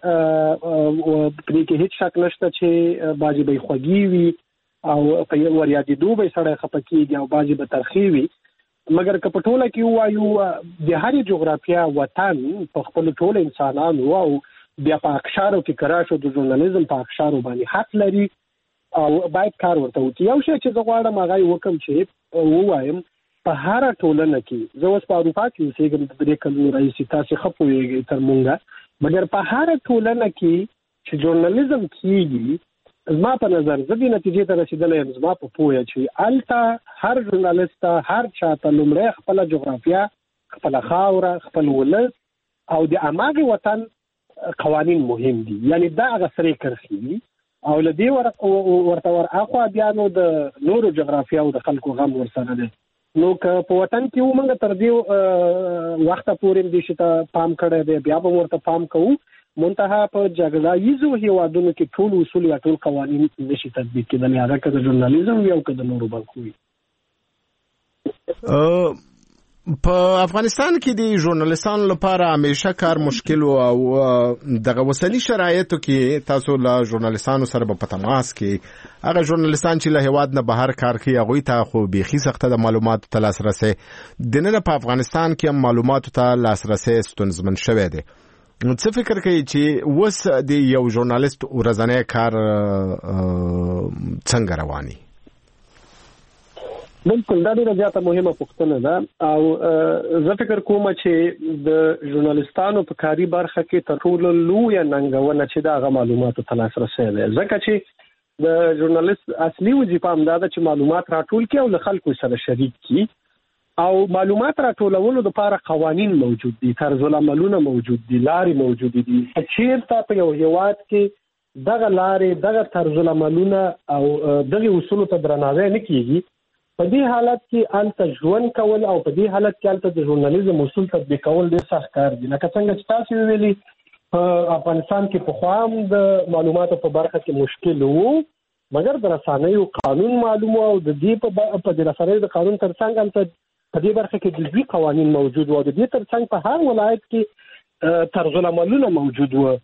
په دې کې هېڅ شک نشته چې بعضې به یې خوږې وي او په یو ور یادېدو به یې سړی خفه کېږي او بعضې به ترخې وي مګر که په ټوله کې وایو د هرې جغرافیا وطن په خپل ټول انسانانو او بیا په اقشارو کې کراشو د ژورنالیزم په اقشارو باندې حق لري او باید کار ورته وکړي. یو شی چې زه غواړم هغه وکم چې ووایم په هر ټولنه کې زه اوس په اروپا کې اوسېږم د درې کلونو راهیسې تاسې ښه پوهېږئ تر مونږه مګر په هر ټولنه کې چې ژورنالیزم کېږي زما په نظر زه دې نتیجې ته رسېدلی یم زما په پوهه چې هلته هر ژورنالست ته هر چا ته لومړی خپله جغرافیه خپله خاوره خپل ولس او د هماغې وطن قوانین مهم دي یعنی دا هغه سرې کرښې او له دې ورته ورهاخوا بیا نو د نورو جغرافیاو د خلکو غم ورسره دی. نو که په وطن کې ومونږ تر دې وخته پورې دې شي ته پام کړی دی بیا به ورته پام کوو منتها په جګړایزو هیوادونو کې ټول اصول یا ټول قوانین نشي تطبیق کېدلی هغه که د ژورنالیزم وي او که د نورو برخو وي. په افغانستان کې د ژورنالیستانو لپاره همیشه کار مشکل او دغه وسلي شرایطو کې تاسو له ژورنالیستانو سره په تماس کې هغه ژورنالیستان چې له هیواد نه بهر کار کوي هغوی ته خو بیخي سخته د معلوماتو ته لاسرسی دننه په افغانستان کې هم معلوماتو ته لاسرسی ستونزمن شوی دی. څه فکر کوي چې اوس د یو ژورنالیست ورځنی کار څنګه رواني؟ بالکل دا ډېره زیاته مهمه پوښتنه ده او زه فکر کوم چې د ژورنالیستانو په کاري برخه کې تر ټولو لویه ننګونه چې د هغه معلوماتو ته لاسرسی دی ځکه چې د ژورنالیست اصلي وظیفه همدا ده چې معلومات راټول کړي او له خلکو سره شریک کړي او معلومات راټولولو لپاره قوانین موجود دي طرز العملونه موجود دي لارې موجود دي چیرته په یو هیواد کې دغه لارې دغه طرز العملونه او دغه اصول ته درناوی نه کیږي په دې حالت کې الته ژوند کول او په دې حالت کې الته د ژورنالیزم اصول تطبیق کول ډېر سخت کار دي. لکه څنګه چې تاسو ویلي په افغانستان کې په خام د معلوماتو په برخه کې مشکل وو مګر د رسنیو قانون معلوم او د دې په په د رسنیو د قانون ترڅنګ الته په دې برخه کې د دې قوانین موجود وو د دې ترڅنګ په هر ولایت کې طرز العملونه موجود وو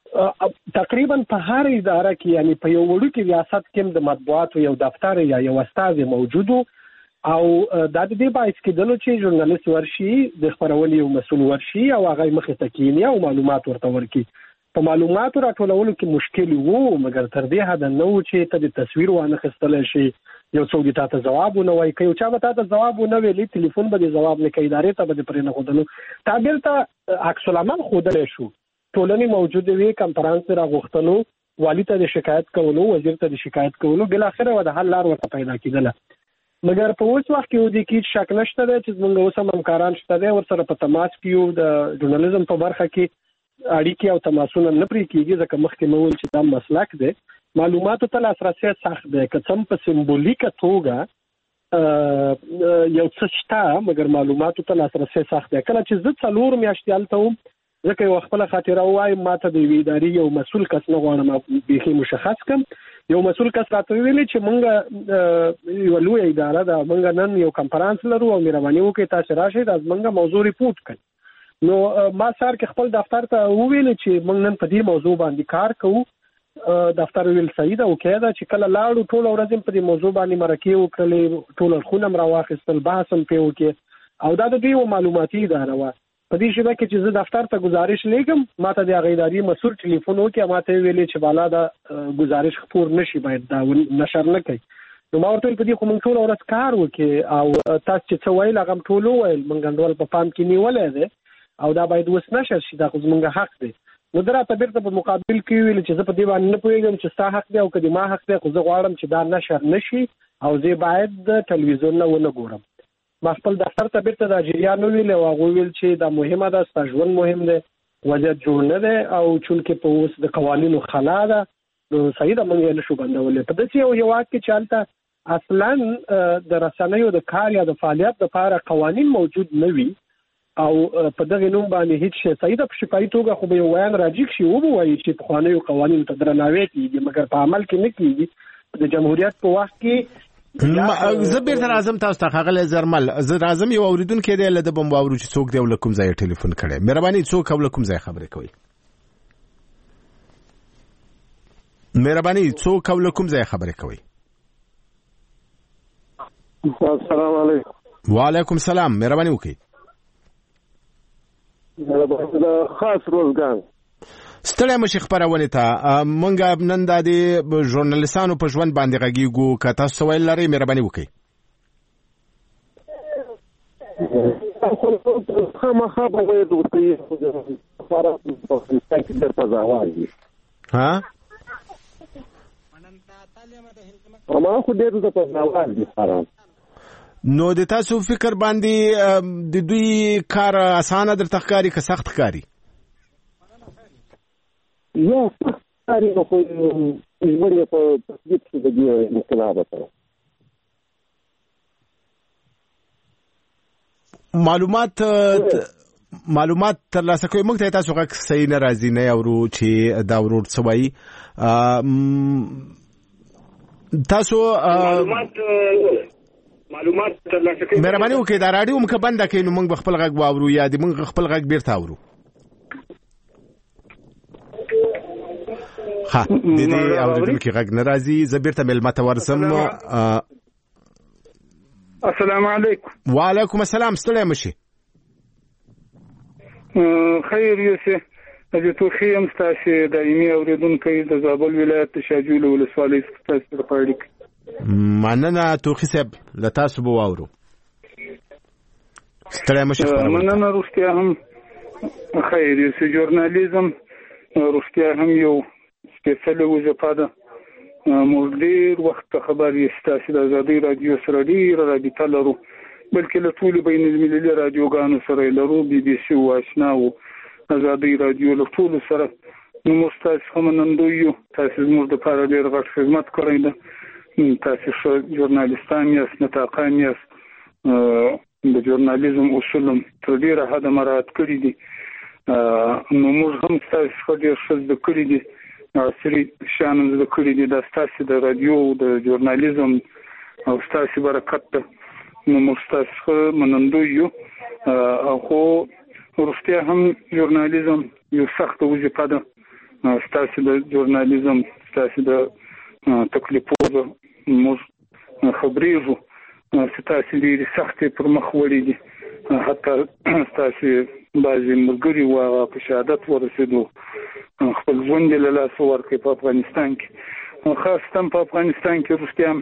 تقریبا په هر اداره کې یعنی په یو وړوکی ریاست کې د مطبوعاتو یو دفتر یا یو استاذ موجود او دا د دې باعث کېدلو چې ژورنالیست ورشي د خبرونې یو مسؤل ورشي او هغه مخې ته کینی او معلومات ورته ورکړي. په معلوماتو راټولولو کې مشکل وو مګر تر دې حد نه و چې ته د تصویر وانه خستلای شي یو څوک دې تاسو جواب نه وایي کوي چا به تاسو جواب نه ویلي ټلیفون به جواب نه کوي ادارې ته به پرې نه خودلو تعبیر ته عکس العمل خودل شو ټولنې موجوده وي کانفرنس را غوښتلو والی ته د شکایت کولو وزیر ته د شکایت کولو بل اخره و د حل لار ورته پیدا کیدله مګر په اوس وخت کې ودی کې شک نشته چې موږ اوس هم همکاران شته ورسره په تماس کې د ژورنالیزم په برخه کې اړیکې او تماسونه نه پرې کیږي ځکه مخکې مول چې دا مسلک دی معلوماتو ته لاسرسی سخت دی که څم په سمبولیکه توګه یو څه شته مګر معلوماتو ته لاسرسی سخت دی. کله چې زه څلور میاشتې هلته وم ځکه یو خپله خاطره ووایم ما ته د یوې ادارې یو مسؤل کس نه غواړم بیخي مشخص کړم یو مسؤل کس راته ویلي چې موږ یوه لویه اداره ده موږ نن یو کنفرانس لرو او مهرباني وکړئ تاسې راشئ دا زموږ موضوع ریپورټ کړئ. نو ما سهار کې خپل دفتر ته وویل چې موږ نن په دې موضوع باندې کار کوو. دفتر ویل صحیح ده اوکې ده چې کله لاړو ټول ورځ په دې موضوع باندې مرکې وکړلې ټول اړخونه م راواخیستل بحث هم پرې وکړې او دا د دوی یوه معلوماتي اداره وه. په دې شیبه کې چې زه دفتر ته ګزارش لیږم ما ته د هغې ادارې مسؤل ټلیفون وکړي ما ته یې ویلې چې بالا دا ګزارش خپور نه شي باید دا نشر نه کوي. نو ما ورته ویل په دې خو موږ ټوله ورځ کار وکړي او تاسو چې څه ویل هغه م ټول وویل موږ انډول په پام کې نیولی دی او دا باید اوس نشر شي دا خو زموږ حق دی. نو ده راته بیرته په مقابل کې ویل چې زه په دې باندې نه پوهېږم چې ستا حق دی او که د ما حق دی خو زه غواړم چې دا نشر نه شي او زه باید د ټلویزیون نه ونه ګورم. ما خپل دفتر ته بیرته دا جریان وویل او هغوی ویل چې دا مهمه ده ستا ژوند مهم دی وضعیت جوړ نه دی او چونکې په اوس د قوانینو خلا ده نو صحیح ده موږ یې نه شو بندولی. په داسې یو هېواد کې چې هلته اصلا د رسنیو د کار یا د فعالیت لپاره قوانین موجود نه وي او په دغه نوم باندې هیڅ شی صحیح ده په شفاهي توګه خو به یو ویان راجیګ شي وبوایي چې پخوانیو قوانینو ته درناوی کېږي مګر په عمل کې نه کېږي. د جمهوریت په وخت کې زه بیرته راځم تاسو ته ښاغلی زرمل زه راځم یو اورېدونکی دی له ده به م واورو چې څوک دی او له کوم ځایه ټلیفون کړی مهرباني څوک او له کوم ځایه خبرې کوئ مهرباني څوک او له کوم ځایه خبرې کوئ السلام علیکم وعلیکم السلام، مهرباني وکړئ. خاص روزګان ستړی مشي خبرونه ته مونږ نن د ژورنالیستانو په ژوند باندې غږیږو، که تاسو ویل لرئ مهرباني وکړئ. خامخا به وایي دوی خبره په ځواب دي ها ما خو ډېر د په ځواب دي خبره. نو د تاسو فکر باندې د دوی کار اسانه درته ښکاري که سخت ښکاري؟ یا سخت ښکاري، نو خو ژوند یې په تثبیت کې د دې انقلاب سره معلومات معلومات ترلاسه کوي. موږ ته تاسو غږ صحیح نه راځي، نه اورو چې دا ورور څه وایي. تاسو معلومات معلومات ترلاسه کوي. مهرباني وکړئ دا راډیو مو که بنده کړئ نو موږ خپل غږ واورو، یا د موږ خپل غږ بیرته اورو. ها د دې اورېدونکي غږ نه راځي. زه بیرته مېلمه ته ورځم. السلام علیکم. وعلیکم السلام، ستړی مشي. خیر یوسف د توخی هم ستاسو دایمي اوریدونکو د زابل ولایت شاجول ولسوالۍ ستاسو لپاره اړیکې. مننه توخی صاحب، له تاسو به واورو. ستړی مشي. مننه. روغتیا هم خیر یوسف. ژورنالیزم روغتیا هم یو سپیشل وظیفه ده. موږ ډېر وخت خبرې ستاسو د ازادي رادیو سره ډېره رابطه لرو، بلکې له ټولو بین المللي رادیوګانو سره لرو، بي بي سي او آشنا او ازادي رادیو له ټولو سره. نو موږ تاسو هم منندوی یو. تاسو زموږ دپاره ډېر غټ خدمت کړی ده. تاسو ښه ژورنالیستان یاست، نطاقان یاست، د ژورنالیزم اصول هم تر ډېره حده مراعات کړي دي. نو موږ هم تاسو څخه ډېر ښه زده کړي دي، عصري شیان زده کړي دي. دا ستاسو د رادیو د ژورنالیزم او ستاسو برکت ده. نو موږ ستاسو څخه منندوی یو. خو روغتیا هم ژورنالیزم یو سخته وظیفه ده. ستاسو د ژورنالیزم ستاسو د تکلیفونو موږ خبرېږو چې تاسو ډېرې سختې پر مخ وړي دي. حتی ستاسو بعضې ملګري و هغه په شهادت ورسېدو، خپل ژوند یې له لاسه ورکړی په افغانستان کې. خاصتا په افغانستان کې روغتیا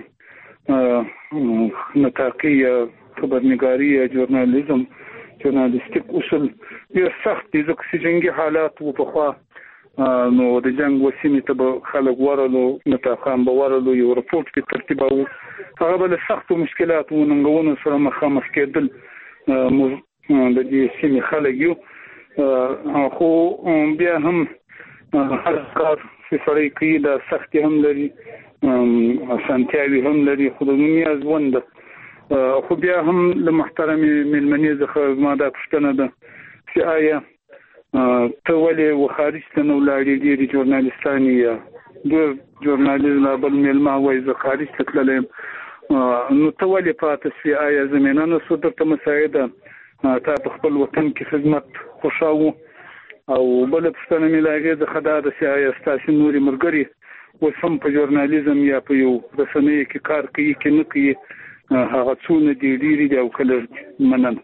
نطاقي یا خبرنګاري یا ژورنالیزم ژورنالیستیک اصول ډېر سخت دي، ځکه چې جنګي حالات و پخوا. نو د جنګ وسیمې ته به خلک ورلو، نطاقان به ورلو، یو رپورټ کې ترتیباوه. هغه به له سختو مشکلاتو و ننګونو سره مخامخ کېدل. موږ د دې سیمې خلک یو. خو بیا هم هر کار چې سړی کوي دا سختي هم لري، اسانتیاوې هم لري، خو د دنیا ژوند ده. خو بیا هم له محترمې مېلمنې څخه زما دا پوښتنه ده چې آیا ته ولې و خارج ته نه ولاړې؟ ډېرې ژورنالیستان یا ډېر ژورنالیزم لا بل مېلمه وایي زه خارج ته تللی یم، نو ته ولې پاتې شوې؟ آیا زمینه نه شوه درته مساعده؟ تا په خپل وطن کې خدمت خوښاوه؟ او بله پوښتنه مې له هغې څخه دا ده چې آیا ستاسې نورې ملګري اوس هم په ژورنالیزم یا په یو رسنیو کې کار کوي که نه کوي؟ هغه څونه دي، ډېرې دي او که لږ دي؟ مننه.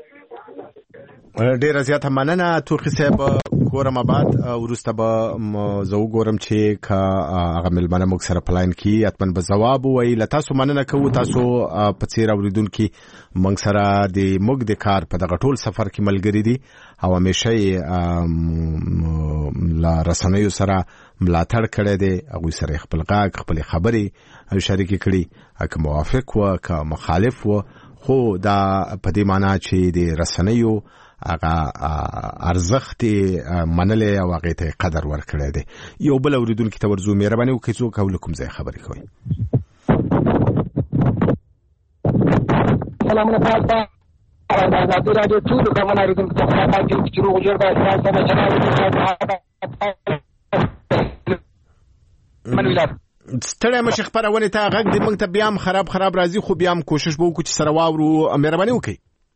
ډیره زیاته مننه توخی صاحب. ګورم آباد وروسته به زه وګورم چې که هغه مېلمانه موږ سره په لاین کې حتما به ځواب ووایي. له تاسو مننه کوو. تاسو په څېر اورېدونکي موږ سره د موږ د کار په دغه ټول سفر کې ملګري دي او همیشه یې له رسنیو سره ملاتړ کړی دی. هغوی سره خپل غږ، خپلې خبرې شریکې کړي، که موافق و که مخالف و. خو دا په دې معنا چې د رسنیو هغه ارزښت منلې او هغې ته قدر ورکړی دی. یو بل اورېدونکي ته ورځو. مهرباني وکړئ څوک او له کوم ځای خبرې کوئ؟ سلامونه تاسو ته د ازادي راډیو ټولو کمونه اورېدونکو ته خدای پاک دې چې روغ جوړ به تاسو ته جناب ستړی مشي خپرونې ته غږ دې موږ ته بیا هم خراب خراب راځي، خو بیا هم کوشش به وکړو چې سره واورو. مهرباني وکړئ.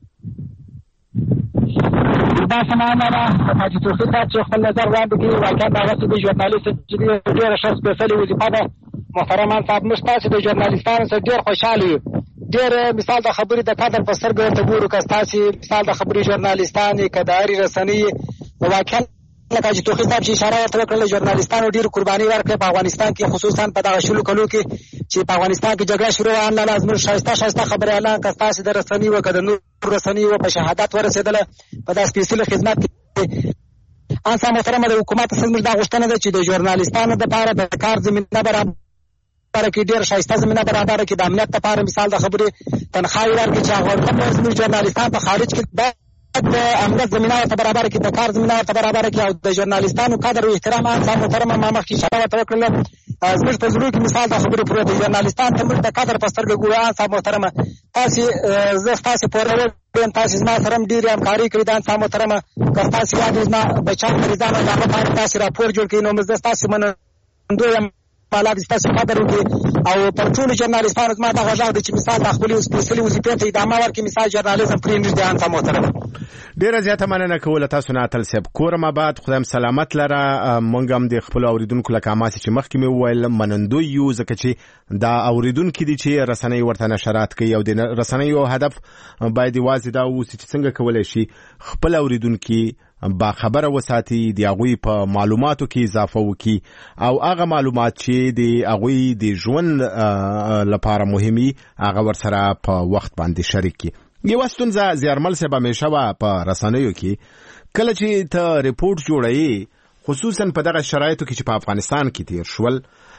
دا سمانه ده چې توخی صاحب چې خپل نظر وړاندې کړي، واقعا دغسې د ژورنالیست چې ډېره ښه سپېڅلې وظیفه ده. محترمان صاحب موږ تاسې د ژورنالیستانو سره ډېر خوشحاله یو ډېر مثال د خبرې د قدر په سترګه ورته ګورو که ستاسې مثال د خبرې ژورنالستان یې که د هرې رسنۍ واقعا لکه چې توخي صاحب چې اشاره ورته وکړله ژورنالستانو ډېر قرباني ورکړې په افغانستان کې خصوصا په دغه شلو کلو کې چې په افغانستان کې جګړه شروع وه الله زموږ ښایسته ښایسته خبرې اعلان که ستاسې د رسنۍ وه که د نورو رسنۍ وه په شهادت ورسېدله په دا سپېڅلي خدمت کې ان سا محترمه د حکومت څخه زموږ دا غوښتنه ده چې د ژورنالستانو دپاره د کار زمینه برابره کړي ډېره ښایسته زمینه برابره کړي د امنیت دپاره مثال د خبرې تنخواهې ورکړي چې هغه زموږ ژورنالستان په خارج کې د امنیت زمینه ورته برابره کړي د کار زمینه ورته برابره کړي او د ژورنالستانو قدر او احترام ان سا محترمه ما مخکې اشاره ورته وکړله زموږ په زړه کې مثال د خبرې پروت دی ژورنالستان ته موږ د قدر په سترګه ګورو ان سا محترمه تاسې زه ستاسې پوروړی یم تاسې زما سره هم ډېرې همکاري کړې ده ان سا محترمه که ستاسې یاد وي زما بچیان مریضان او د هغه په اړه تاسې راپور جوړ کړئ نو زه ستاسې منندوی یم الله دې ستاسې قدر وکړي او پر ټولو ژورنالستانو زما دغه غږ دی چې مثال د خپلې سپېڅلې وظیفې ته ادامه ورکړي مثال ژورنالیزم پرېنږدي ان سا محترمه ډیره زیاته مننه کوله تاسو نه اتل صاحب کورم آباد خدایم سلامت لره مونږ هم د خپل اوریدونکو لکه ماسي چې مخکې مې وویل منندوی یو ځکه چې دا اوریدونکو دي چې رسنۍ ورته نشرات کوي او د رسنیو هدف باید واځي دا اوس چې څنګه کولای شي خپل اوریدونکو با خبره وساتي دی هغوی په معلوماتو کې اضافه وکي او هغه معلومات چې دی هغوی د ژوند لپاره مهمي هغه ورسره په وخت باندې شریک کړي یو ستونزه زیارمل صاحب همیشه وا په رسنیو کې کله چې ته ریپورت جوړوي خصوصا په دغه شرایطو کې چې په افغانستان کې تیر شول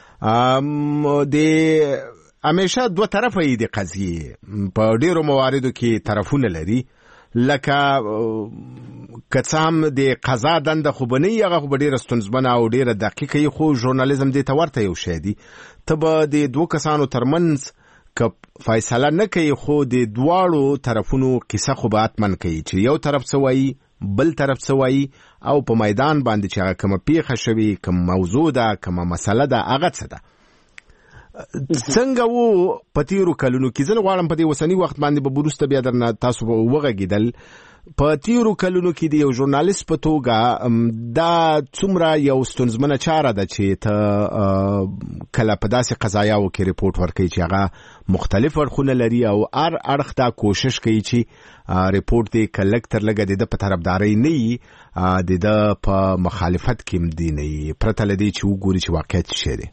د همیشه دوه طرفه یې د قضیې په ډیرو مواردو کې طرفونه لري لکه کڅام د قضا دنده خو بنی هغه خو ډیره ستونزمنه او ډیره دقیقه خو ژورنالیزم دې ته ورته یو شی دی ته به د دوه کسانو ترمنځ که فیصله نه کوي خو د دواړو طرفونو قصه خو به حتمن کوي چې یو طرف څه وایي بل طرف څه وایي او په میدان باندې چې هغه کومه پیښه شوي کوم موضوع ده کومه مسله ده هغه څه ده څنګه وو په تیرو کلونو کې زه غواړم په دې اوسني وخت باندې به وروسته بیا درنه تاسو وغږېدل په تیرو کلونو کې د یو ژورنالیست په توګه دا څومره یو ستونزمنه چاره ده چې ته کله په داسې قضایاو کې ریپورټ ورکوي چې هغه مختلف اړخونه لري او هر اړخ دا کوشش کوي چې ریپورټ دې که لږ تر لږه د ده په طرفدارۍ نه وي د ده په مخالفت کې هم دې نه وي پرته له دې چې وګوري چې واقعیت څه شی دی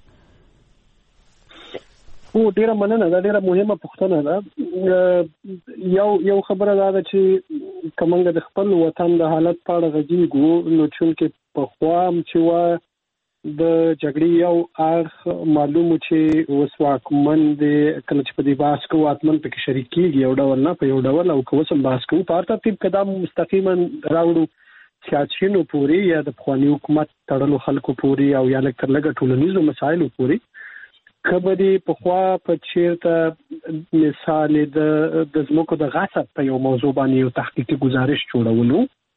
او ډیره مننه دا ډیره مهمه پوښتنه ده یو یو خبره ده چې کومنګ د خپل وطن د حالت په اړه غږیږو نو چې په خوام چې وا د جګړې یو اړخ معلومه چې وسواکمن د کله چې په دې باس کو اتمن په کې شریک کیږي یو ډول نه په یو ډول او کوم باس کو په ترتیب قدم مستقیما راوړو سیاسيونو پوری یا د خواني حکومت تړلو خلکو پوری او یا لکه لګ ټولنیزو مسایلو پوری خبرې په خوا په چیرته مثال د د زموږ د غاصب په یو موضوع باندې یو تحقیقي گزارش جوړولو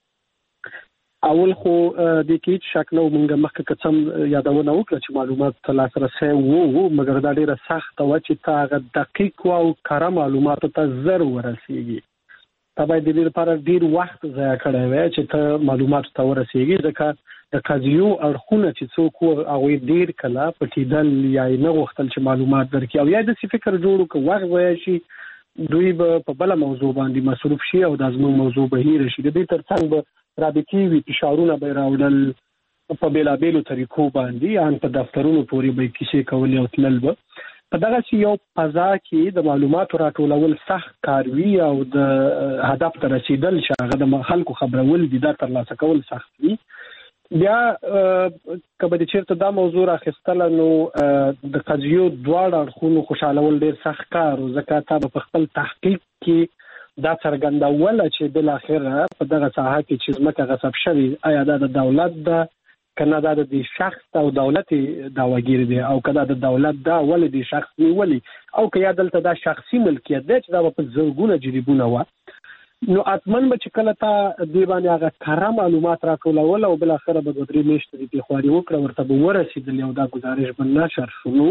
اول خو د کې شک نو موږ مخکې قسم یادونه وکړه چې معلومات ترلاسه رسې وو مګر دا ډیره سخت و چې تا دقیق او کره معلومات ته زر ورسیږي تبا د دې لپاره ډیر وخت ضایع کړی وای چې ته معلومات ته ورسیږي ځکه د قضیو اړخونه چې څوک هغه ډیر کله پټیدل یا نه غوښتل چې معلومات درکړي او یا د فکر جوړو که وخت ضایع شي دوی به په بل موضوع باندې مصروف شي او د ازمن موضوع به هیر شي د دې ترڅنګ به رابطي وي فشارونه به راوړل په بیلابېلو طریقو باندې ان په دفترونو پورې به کیسې کول او تلل به په دغه یو فضا کې د معلوماتو راټولول سخت کار وی او د هدف ته رسیدل چې هغه د خلکو خبرول دي دا ترلاسه کول سخت وي بیا کله چې چیرته دا موضوع راخستل نو د قضیو دواړه اړخونو خوشالول ډیر سخت کار او ځکه تا په خپل تحقیق کې دا څرګندول چې بل اخره په دغه ساحه کې چې ځمکه غصب شوی آیا دا د دولت ده کنه دا د شخص او دولتي داواګیر دی او کله د دولت دا ولې د شخص نیولي او که یا دلته دا شخصي ملکیت دی چې دا په زوګونه جریبونه و نو اتمن به چې کله تا دی باندې هغه کره معلومات راټولول او بل اخره به د درې میاشتې د خواري وکړه ورته به ورسېدل یو دا گزارش بل نشر شنو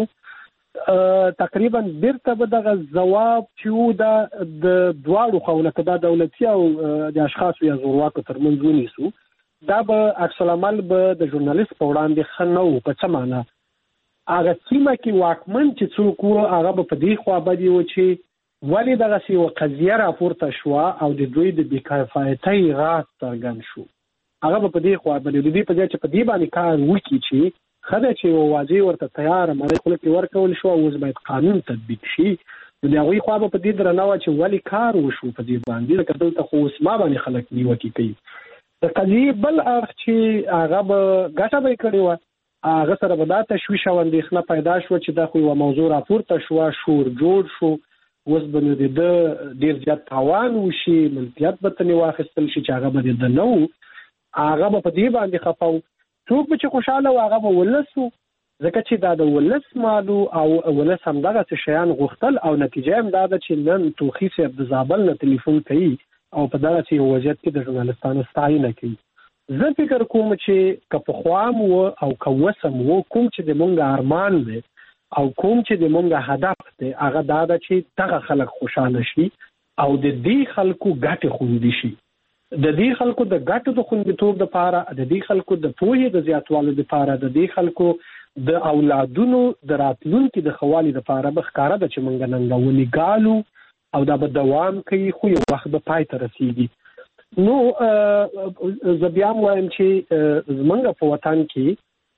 تقریبا بیرته به دغه ځواب چې دا د دواړو خونه کدا دولتي او د اشخاص یا زورواکو ترمنځ ونیسو دا به عکس العمل به د ژورنالیست په وړاندې خنو په څه معنی هغه سیمه کې واکمن چې څوک هغه په دې خوا باندې و چې ولی دغه سی و قضیه راپورته شو او د دوی د بیکفایتۍ غاټ څرګند شو. هغه په دې خو په دې په ځای چې په دې باندې کار وکړي چې خدای چې واځي ورته تیار مړ خلک ورکول شو او باید قانون تطبیق شي. د هغوی خو په دې درناوه چې ولی کار وشو په دې باندې لکه دلته خو اوس ما باندې خلک نیوکې کوي. د قضیې بل اړخ چې هغه به ګټه به یې کړې وه هغه سره به دا تشویش او اندېښنه پیدا شوه چې دا خو یوه موضوع راپورته شوه، شور جوړ شو، اوس به نو د ده ډېر زیات تاوان وشي، ملکیت به ترې واخیستل شي چې هغه به د ده نه و. هغه به په دې باندې خفه و. څوک به چې خوشحاله و هغه به ولس و، ځکه چې دا د ولس مالو او ولس همدغسې شیان غوښتل او نتیجه هم دا ده چې نن توخي صاحب د زابل نه تلیفون کوي او په دغسې یو وضعیت کې د ژورنالستانو ستاینه کوي. زه فکر کوم چې که پخوا م و او که اوس هم و، کوم چې د مونږ ارمان دی او کوم چې د مونږ هدف دی هغه دا ده چې دغه خلک خوشحاله شي او د دې خلکو ګټې خوندي شي. د دې خلکو د ګټو د خوندیتوب دپاره، د دې خلکو د پوهې د زیاتوالي دپاره، د دې خلکو د اولادونو د راتلونکي د ښه والي دپاره به ښکاره ده چې موږ ننګونې ګالو او دا به دوام کوي خو یو وخت به پای ته رسیږي. نو زه بیا هم وایم چې زموږ په وطن کې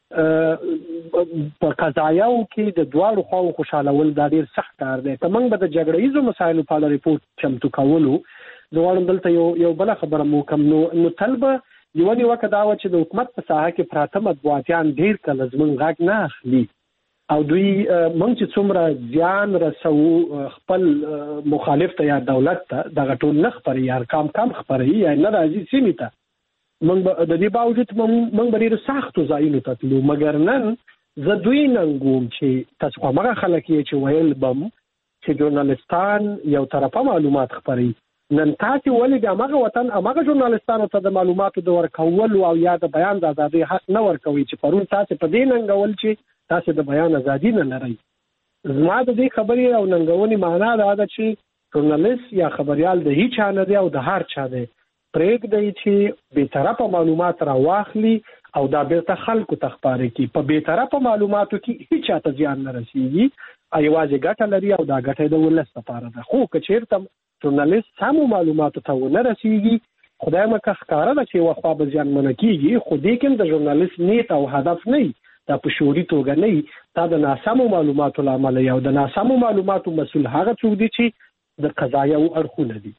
په قضایاو کې د دواړو خواو خوشحالول دا ډېر سخت کار دی. که موږ به د جګړه ییزو مسایلو په اړه ریپورټ چمتو کولو، زه غواړم دلته یو یو بله خبره مو وکړم. نو نو تل به یوه نیوکه دا وه چې د حکومت په ساحه کې پراته مطبوعاتیان ډېر کله زموږ غږ نه اخلي او دوی موږ چې څومره زیان رسوو خپل مخالف ته یا دولت ته دغه ټول نه خپروي، هر کام کم خپروي یا نه راځي سیمې ته. موږ د دې باوجود موږ به ډېرو سختو ځایونو ته تلو، مګر نن زه دوی ننګوم چې تاسو خو همغه خلک یې چې ویل بم چې ژورنالستان یو طرفه معلومات خپروي. نن تاسو ولې د هغه وطن هغه ژورنالستانو ته د معلوماتو د ورکولو او یا د بیان د ازادۍ حق نه ورکوي چې پرون تاسو په دې ننګول چې تاسو د بیان ازادي نه لرئ. زما د دې خبرې او ننګونې معنا دا ده چې ژورنالیست یا خبریال د هیڅ چا نه دی او د هر چا دی. پرېږدئ چې بېطرفه معلومات راواخلي او دا بیرته خلکو ته خپاره کړي. په بېطرفه معلوماتو کې هیڅ چا ته زیان نه رسېږي، یوازې ګټه لري او دا ګټه د ولس لپاره ده. خو که چېرته ژورنالیست سمو معلوماتو ته ونه رسېږي، خدای مکه ښکاره ده چې یوه خوا به زیانمنه کېږي، خو دې کې د ژورنالیست نیت او هدف نه وي، دا په شعوري توګه نه وي، دا د ناسمو معلوماتو له امله وي او د ناسمو معلوماتو مسؤل هغه څوک دي چې د قضایاو اړخونه دي.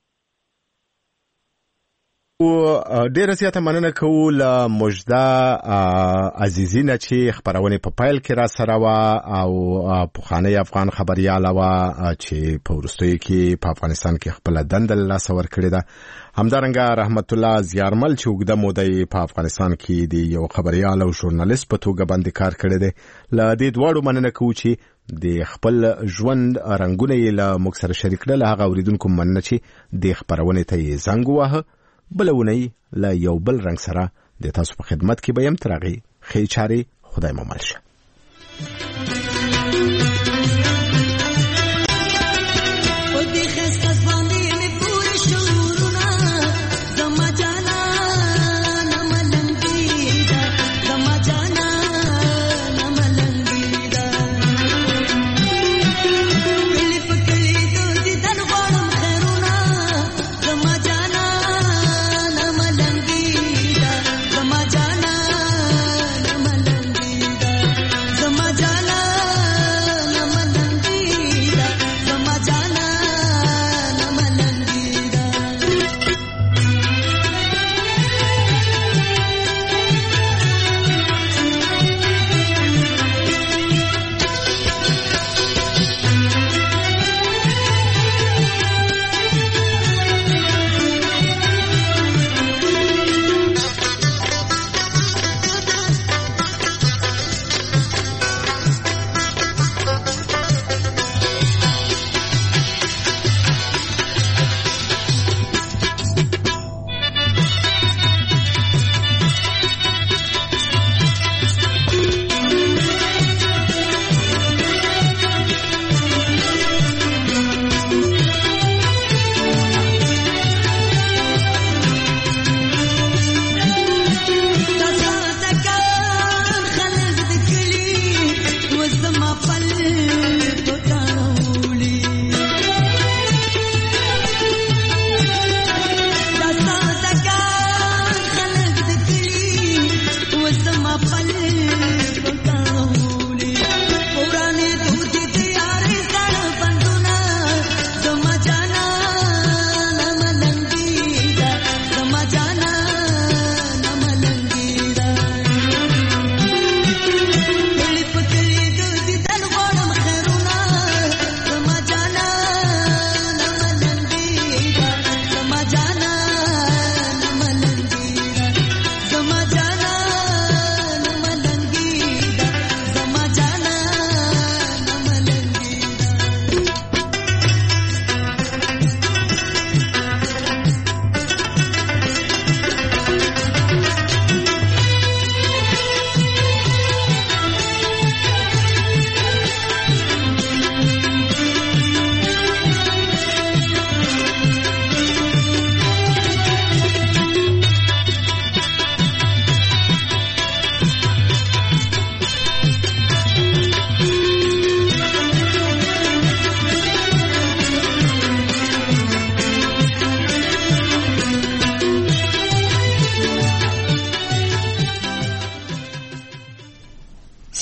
ډیره زیاته مننه کوو له مجده عزیزی نه چې خبرونه په پایل کې را سره وا او پخوانی افغان خبريال وا چې په ورستوي کې په افغانستان کې خپل دند له سور کړی ده. همدارنګه رحمت الله زیارمل چې وګړه مودې په افغانستان کې دی یو خبريال او ژورنالیست په توګه باندې کار کړی دی. له دې دواړو مننه کوو چې د خپل ژوند رنگونه یې له موږ سره شریک کړل. هغه اوریدونکو مننه چې د خبرونه ته یې زنګ ووهه. بلونی لا یو بل رنگ سره د تاسو په خدمت کې به يم ترغي خیر چاري خدای مو مل شه.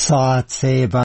ساعت से